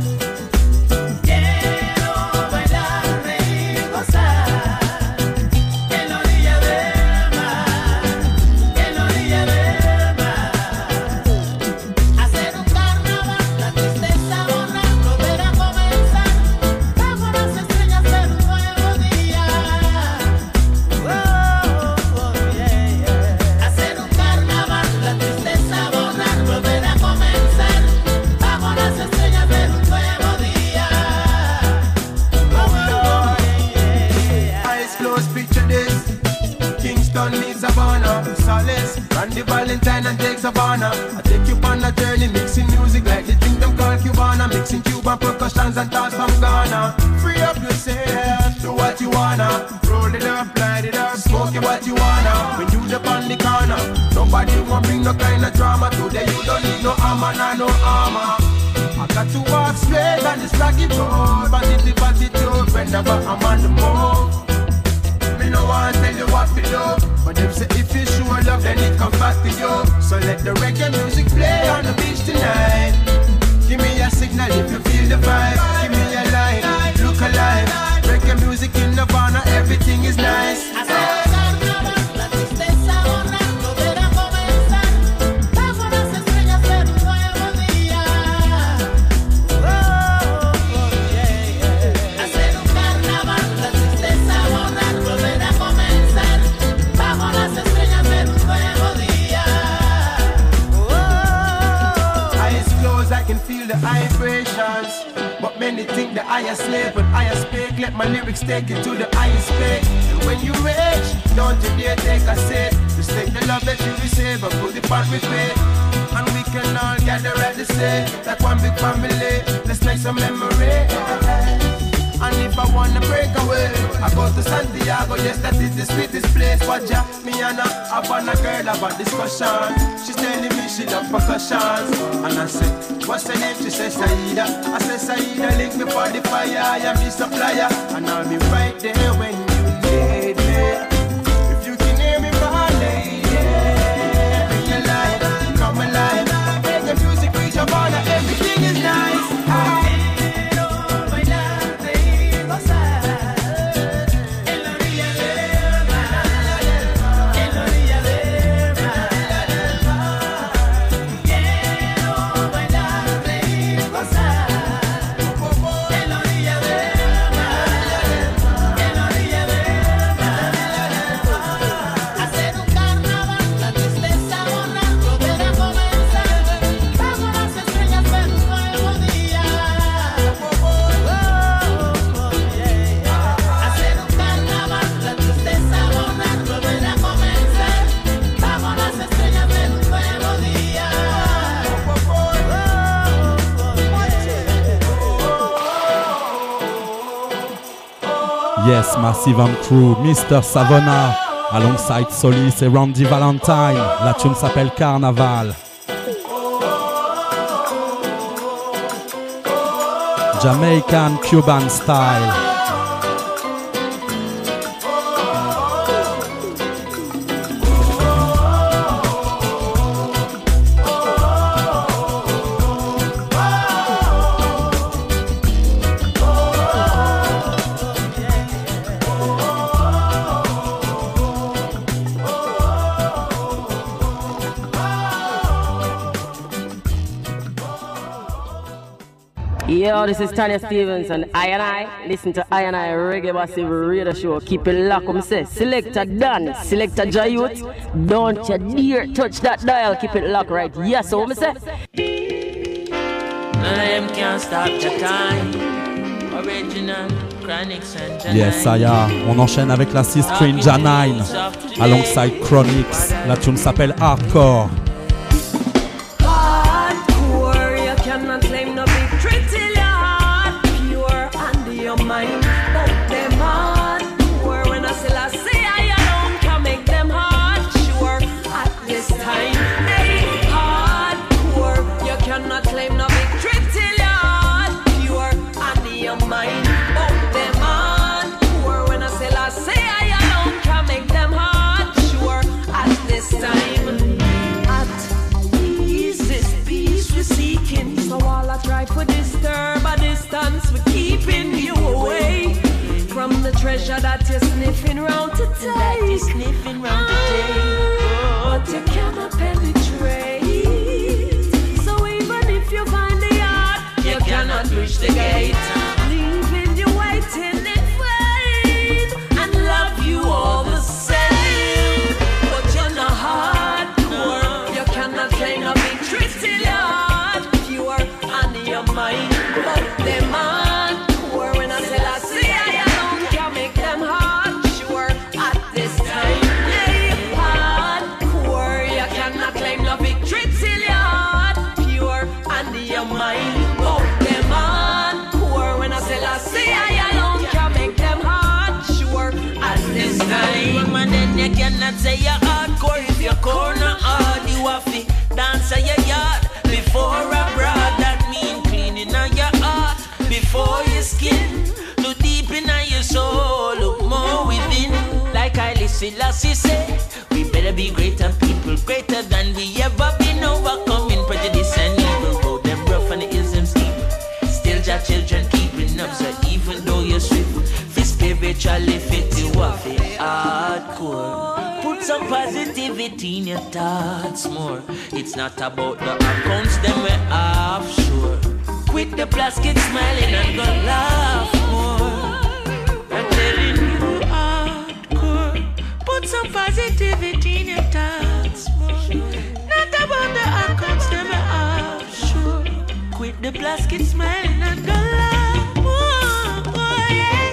Quiero bailar, reír, gozar. En la orilla del mar, en la orilla del mar. Hacer un carnaval, la tristeza borrar, volver a comenzar. Bajo las estrellas ver un nuevo día. Oh, oh, yeah, yeah. Hacer un carnaval, la tristeza borrar, volver a comenzar. Bajo las estrellas ver un nuevo día. Oh, oh, yeah, yeah. Eyes closed, picture this. Kingston needs Havana, Solace, Randy Valentine and Jake Savannah. I take you on a journey, mixing music like the drink them called Cubana, mixing Cuban percussions and thoughts from Ghana. Free up yourself, do what you wanna. Roll it up, light it up, smoke it what you wanna. When you up on the corner, nobody won't bring no kind of drama. Today you don't need no armor, nah, no armor. I got to walk straight on this rocky road, positive attitude whenever I'm on the move. Me no want tell you what to do, but them say if you show love, then it come back to you. So let the reggae music play on the beach tonight. Give me a signal if you feel the vibe. Give me a line, look alive. Reggae music in Nirvana, everything is nice. La tristeza borrar, volver a comenzar. Bajo las estrellas ver un nuevo día. Oh, oh, yeah, yeah. Hacer un carnaval, la tristeza borrar, volver a comenzar. Bajo las estrellas ver un nuevo día. Oh, eyes closed, I can feel the vibrations. But many think that I a slave when I a speak. Let my lyrics take you to the highest peak. And when you reach, don't you dare take a seat. Just take the love that you receive and put it on with faith. And we can all gather at the same, like one big family. Let's make some memory. And if I want wanna break away. I go to Santiago, yes, that is the sweetest place. But ja, me and her up on a girl about discussion. She's telling me she love percussions. And I say, what's her name? She says Saida. I say Saida, link me for the fire. I am the supplier, and I'll be right there when you need me. If you can hear me, my lady, bring your life, come alive. Make the music reach your border, everything is nice. I Yes, Massive and Crew, Mister Savannah, alongside Solis et Randy Valentine. La tune s'appelle Carnaval. Jamaican Cuban style. Yo, this is Tanya Stevens and I and I listen to I and I Reggae Massive Radio Show. Keep it locked, come say. Selector Dan, Selector Jayut. Don't you dare touch that dial. Keep it locked right. Yes, so me say. None of them can't stop the time. Original, Chronics and Janine. Yes, Saya, on enchaîne avec la six-string Janine, alongside Chronics. La tune s'appelle Hardcore. Hardcore, you cannot claim no victory till your heart pure and your mind. But them hardcore, when I say I say I alone can make them hard sure at this time. Hey, hardcore, you cannot claim no victory till your heart pure and your mind. But them hardcore, when I say I say I alone can make them hard sure at this time. Seeking, so all I try to disturb a distance, we're keeping you away from the treasure that you're sniffing round to take. That you're sniffing round to take. But you cannot penetrate. So even if you find the art, you cannot reach the gate. Leaving you waiting in vain, and love you all the same. But you're not hardcore. You cannot claim a victory till you're mind, but them hardcore. When I say I say I alone can make them hard sure at this time. Hey, hardcore, you cannot claim no victory till your heart pure and your mind. But them hardcore. When I say I say I alone can make them hard sure at this time. Man, then you cannot say you're hardcore if you're corner hard. You have to dance at your yard before a broad. Your heart before your skin, look deep in your soul, look more within. Like I listen, Lassie say, we better be greater people, greater than we ever been, overcoming prejudice and evil. Road them rough and the hills them steep. Still your children keeping up, so even though you're swift, for spiritually fit you off it hardcore. Put some positivity in your thoughts more. It's not about the accounts, them we're offshore. With the plastic smiling and gonna laugh more. I'm telling you hardcore. Put some positivity in your thoughts more. Not about the outcomes, them are offshore. Quit the plastic smiling and gonna laugh more. Oh, yeah.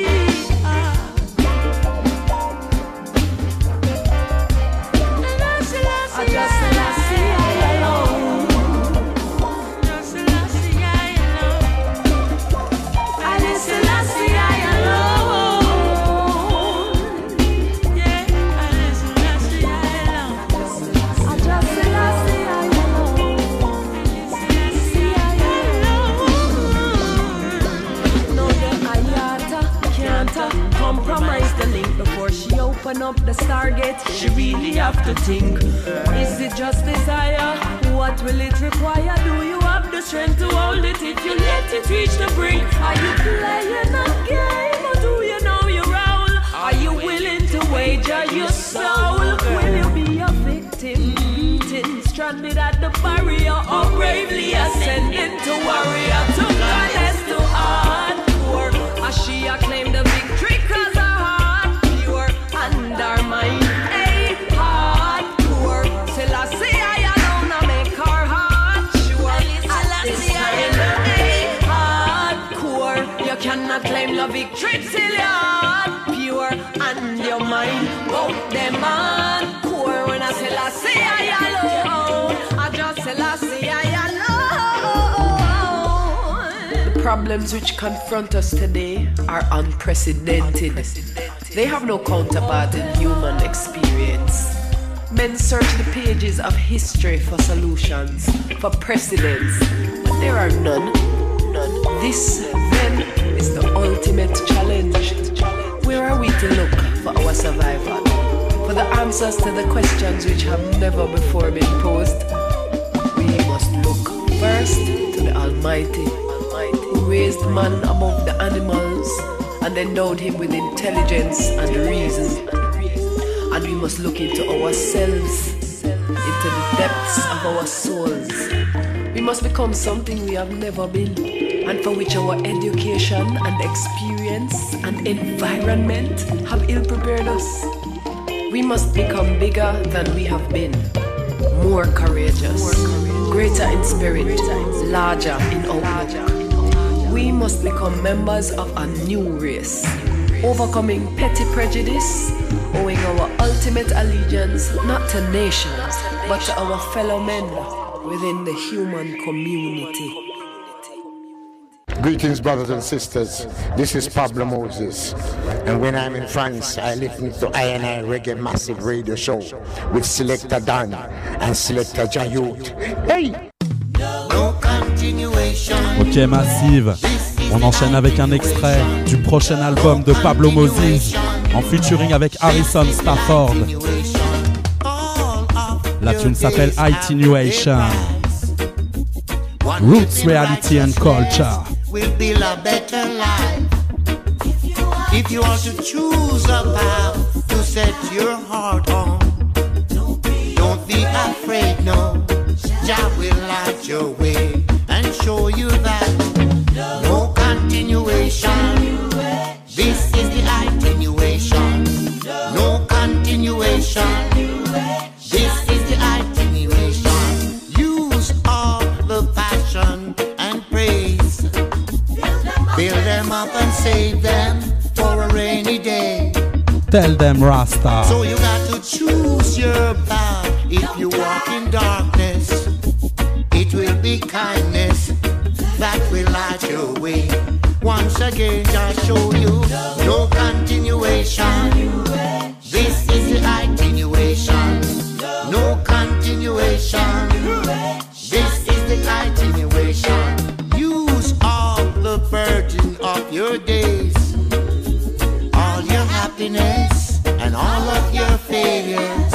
I just see I alone. I listen, I see I alone. target, she really have to think. Is it just desire? What will it require? Do you have the strength to hold it if you let it reach the brink? Are you playing a game or do you know your role? Are you willing to wager your soul? Will you be a victim, beaten, stranded at the barrier, or bravely ascending to warrior? To goddess, to hardcore, as she acclaimed the victory cause her heart pure and her mind a hardcore. Till I see I alone, I make her heart sure. At this time, a hardcore, you cannot claim the victory till your heart pure and your mind both them hardcore. When I say I see I alone, I just say I see I alone. The problems which confront us today are unprecedented. They have no counterpart in human experience. Men search the pages of history for solutions, for precedents, but there are none. None. This, then, is the ultimate challenge. Where are we to look for our survival? For the answers to the questions which have never before been posed? We must look first to the Almighty, who raised man above the animals and endowed him with intelligence and reason. And we must look into ourselves, into the depths of our souls. We must become something we have never been, and for which our education and experience and environment have ill-prepared us. We must become bigger than we have been, more courageous, greater in spirit, larger in outlook. We must become members of a new race, overcoming petty prejudice, owing our ultimate allegiance not to nations, but to our fellow men within the human community. Greetings, brothers and sisters. This is Pablo Moses. And when I'm in France, I listen to I and I Reggae Massive Radio Show with Selector Dan and Selector Jayout. Hey! No continuation. Ok, Massive. On enchaîne avec un extrait du prochain album de Pablo Moses en featuring avec Harrison Stafford. La tune s'appelle Itinuation. Roots, Reality and Culture. Will build a better life. If you are to choose a path to set your heart on, don't be afraid, no. Jah will light your way and show you that no continuation. This is the attenuation. No continuation. This is the attenuation. Use all the passion and praise. Build them up and save them for a rainy day. Tell them Rasta. So you got to choose your path. If you walk in darkness, it will be kindness that will light your way. Once again, I show you no continuation. This is the attenuation. No continuation. This is the attenuation. Use all the burden of your days, all your happiness and all of your failures.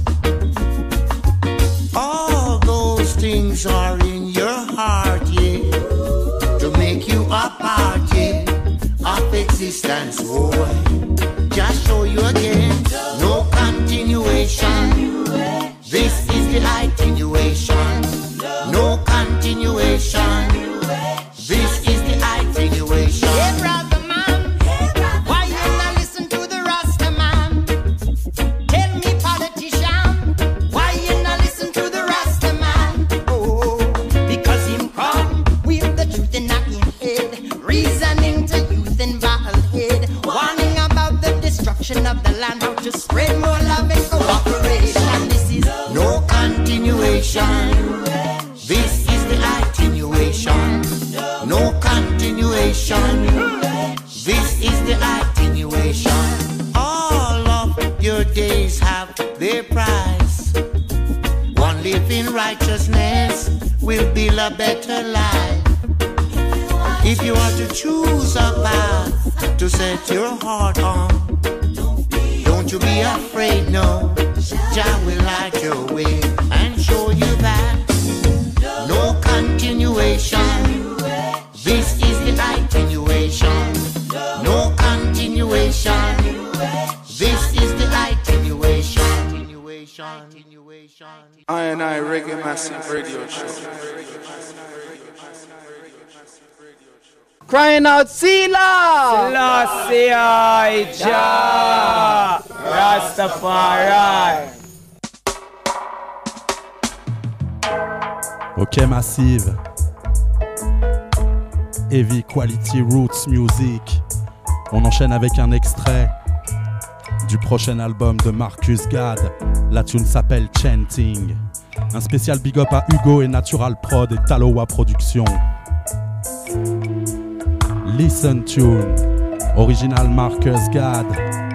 All those things are in your heart, yeah, to make you a part, yeah, of existence, boy. Just show you again, no continuation. This is the attenuation. No continuation. This is the attenuation. Hey, brother man, why you not listen to the Rasta man? Tell me, politician, why you not listen to the Rasta man? Oh, because him come with the truth in him head, reasoning to youth in battle head, warning about the destruction of the land, how to spread more love and cooperation. This is no continuation. This is the attenuation. No continuation. This is the attenuation. All of your days have their price. One live in righteousness will build a better life. If you are to choose a path to set your heart on, don't to be afraid, no. Jah will light your way and show you that no continuation. This is the attenuation. No continuation. This is the attenuation. I and I Reggae Massive Radio Show. Crying out, Sila! Selassie I, Jah, Rastafari. Ok, Massive. Heavy Quality Roots Music. On enchaîne avec un extrait du prochain album de Marcus Gad. La tune s'appelle Chanting. Un spécial big up à Hugo et Natural Prod et Talowa Productions. Listen Tune, original Marcus Gad.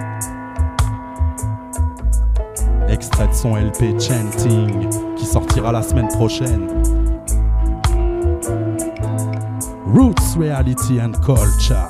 Extrait de son L P Chanting qui sortira la semaine prochaine. Roots, Reality and Culture.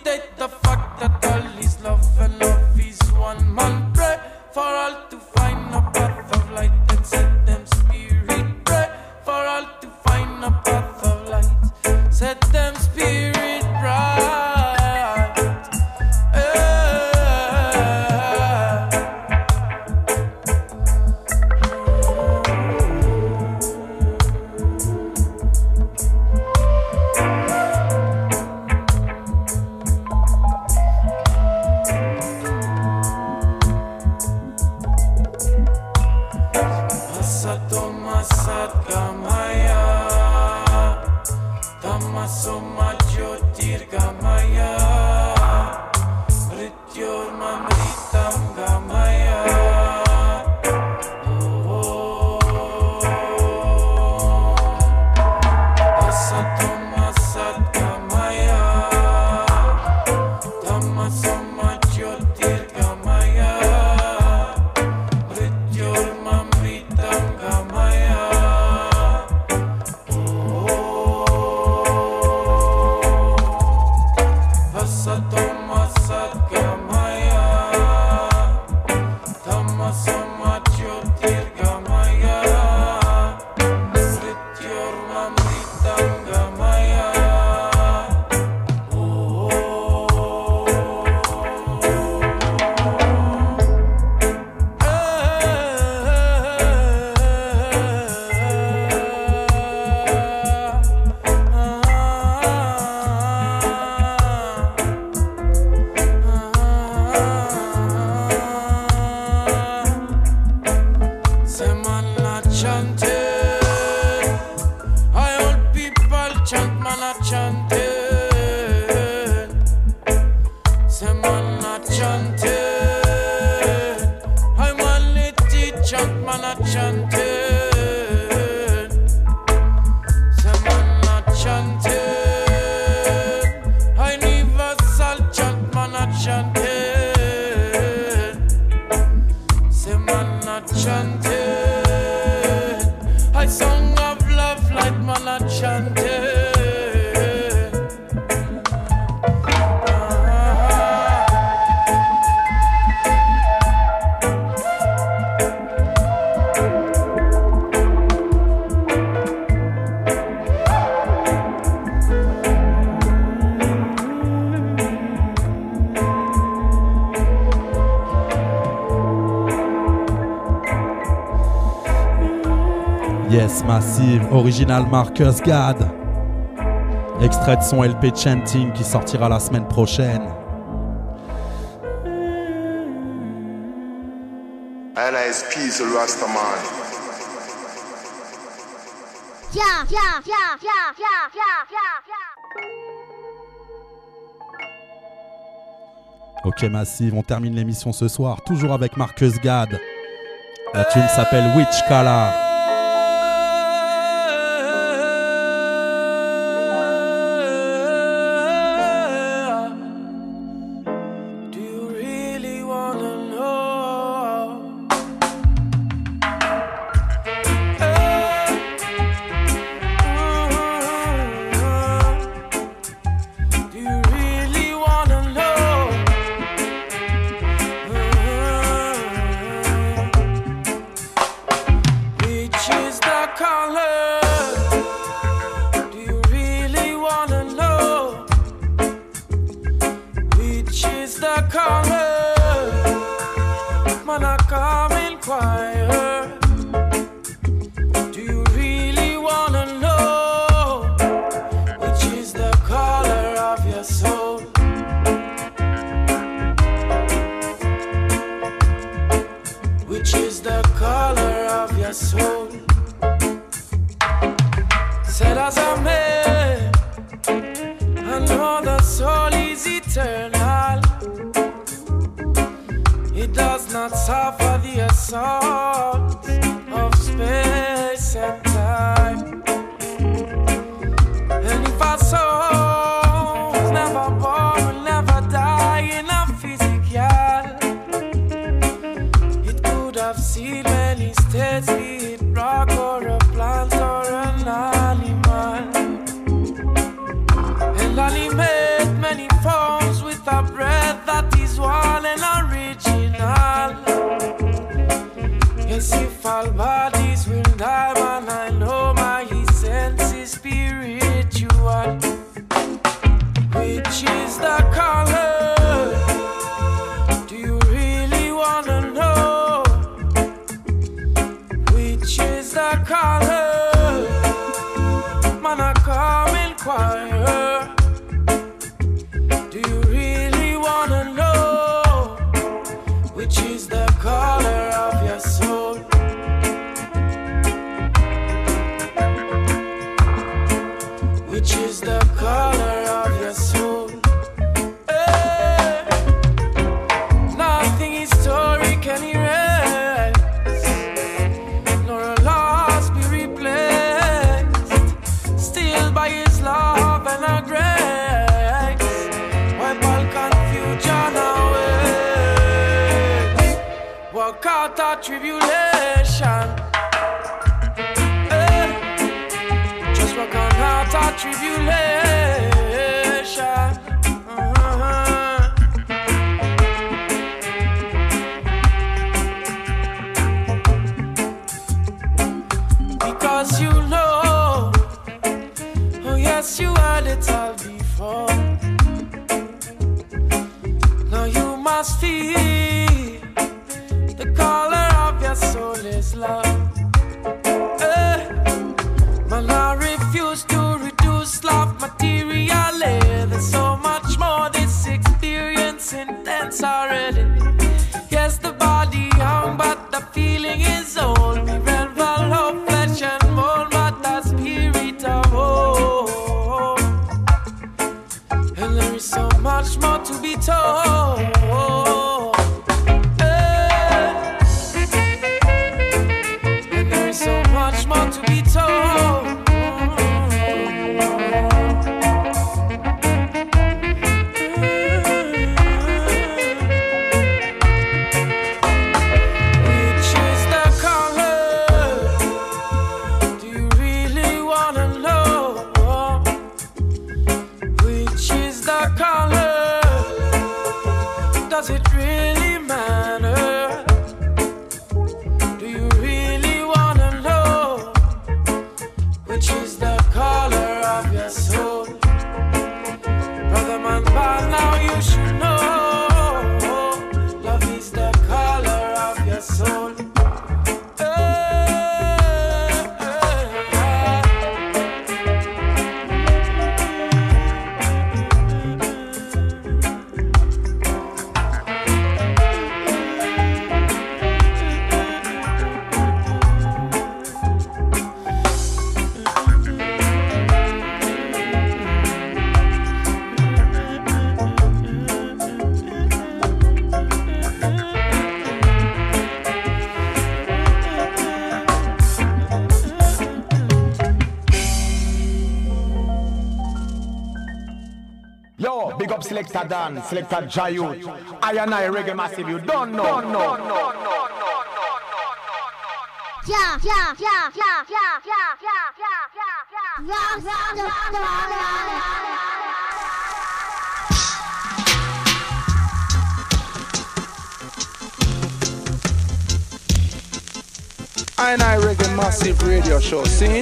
That all is love and love is one man. Pray for all to find Satgamaya Tamasoma Jyotirgamaya Mrityormamritam Gamaya Asatoma Satgamaya Tamasoma Jyotirgamaya Mrityormamritam Gamaya Asatoma Satgamaya Tamasoma Jyotirgamaya Mrityormamritam Gamaya Semana chanted, I old people chant, man a chanted. Semana chanted, I man litty chant, man a chanted. Semana chanted, I universal chant, man a chanted. Semana chanted, I song of love like man a chanted. Yes, Massive, original Marcus Gad. Extrait de son L P Chanting qui sortira la semaine prochaine. And I peace Rastaman. Yeah, yeah, yeah, yeah, yeah, yeah, yeah, yeah. Ok, Massive, on termine l'émission ce soir, toujours avec Marcus Gad. La tune s'appelle Witch Color. Do you really wanna know? Do you really wanna know? Which is the color? Do you really wanna know? Which is the color? Man, I come inquire. Do you really wanna know? Which is the color of your soul? Which is the color of your soul? Said as a man, I know the soul is eternal. It does not suffer the assault of space and time. And if our souls never born, will never die in a physical, it could have seen many states, be it rock or a plant or an animal. And animate many forms with a breath that is one and original. Yes, if all bodies will die, man, I know my essence is spiritual. Which is the color? Do you really wanna know? Which is the color? Man, I come inquire. Do you really wanna know? Which is the color of your soul? tribulation. Hey, just work on out our tribulation. Uh-huh. Because you know, oh yes, you heard it all before. Now you must feel the color of your soul is love. Eh, man, I refuse to reduce love materially. There's so much more. This experience intense already. Yes, the body young, but the feeling is old. We revel of flesh and bone, but the spirit of old. And there is so much more to be told. So much more to be told. Which is the color? Do you really wanna know? Which is the color? Does it really matter? Do you really wanna know? Which is the color of your soul? Brother man, by now you should know. Love is the color of your soul. Yo, big up Selector Dan, Selector Jayut. I and I Reggae Massive, you don't know. Don't know. Yeah, yeah, yeah, yeah, yeah, yeah, yeah, yeah, yeah, I and I Reggae Massive radio show, seen?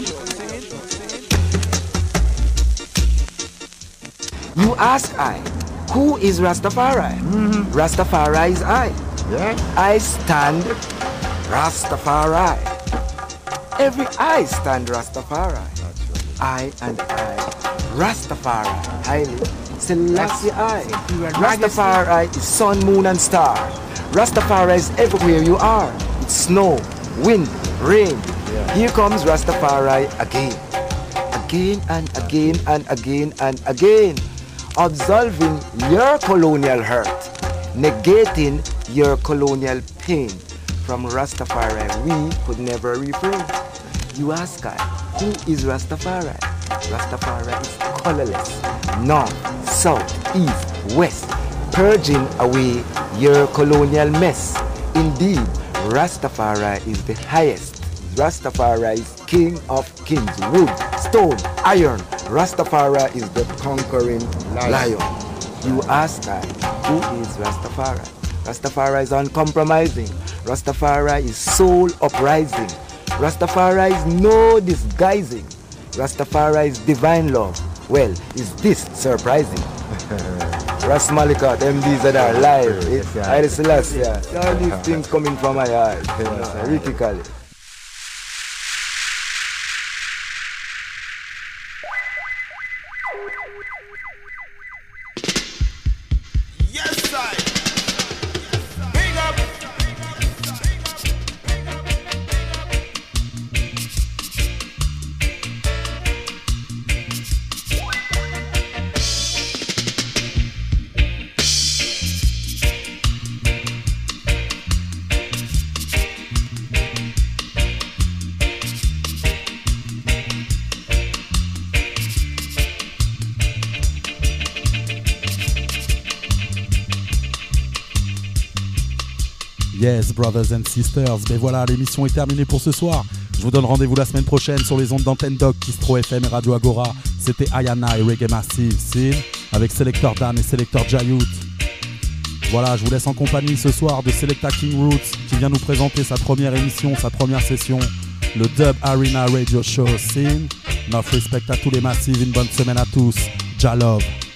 You ask I, who is Rastafari? Mm-hmm. Rastafari is I. Yeah. I stand Rastafari. Every I stand Rastafari. I and I, Rastafari. Highly Selassie I. Rastafari is sun, moon and star. Rastafari is everywhere you are. It's snow, wind, rain. Yeah. Here comes Rastafari again. Again and again and again and again. Absolving your colonial hurt, negating your colonial pain. From Rastafari, we could never refrain. You ask I, who is Rastafari? Rastafari is colorless, north, south, east, west, purging away your colonial mess. Indeed, Rastafari is the highest. Rastafari is king of kings, wood, stone, iron. Rastafari is the conquering lion. lion. You ask I, who is Rastafari? Rastafari is uncompromising. Rastafari is soul uprising. Rastafari is no disguising. Rastafari is divine love. Well, is this surprising? Ras Malika, them these that are live. I just last year. All these things coming from my heart. Critically. Yes, brothers and sisters. Mais voilà, l'émission est terminée pour ce soir. Je vous donne rendez-vous la semaine prochaine sur les ondes d'Antenne Doc, Kistro F M et Radio Agora. C'était Ayana et Reggae Massive Scene avec Selector Dan et Selector Jayut. Voilà, je vous laisse en compagnie ce soir de Selecta King Roots qui vient nous présenter sa première émission, sa première session, le Dub Arena Radio Show Scene. Enough respect à tous les massifs, une bonne semaine à tous. Ja love.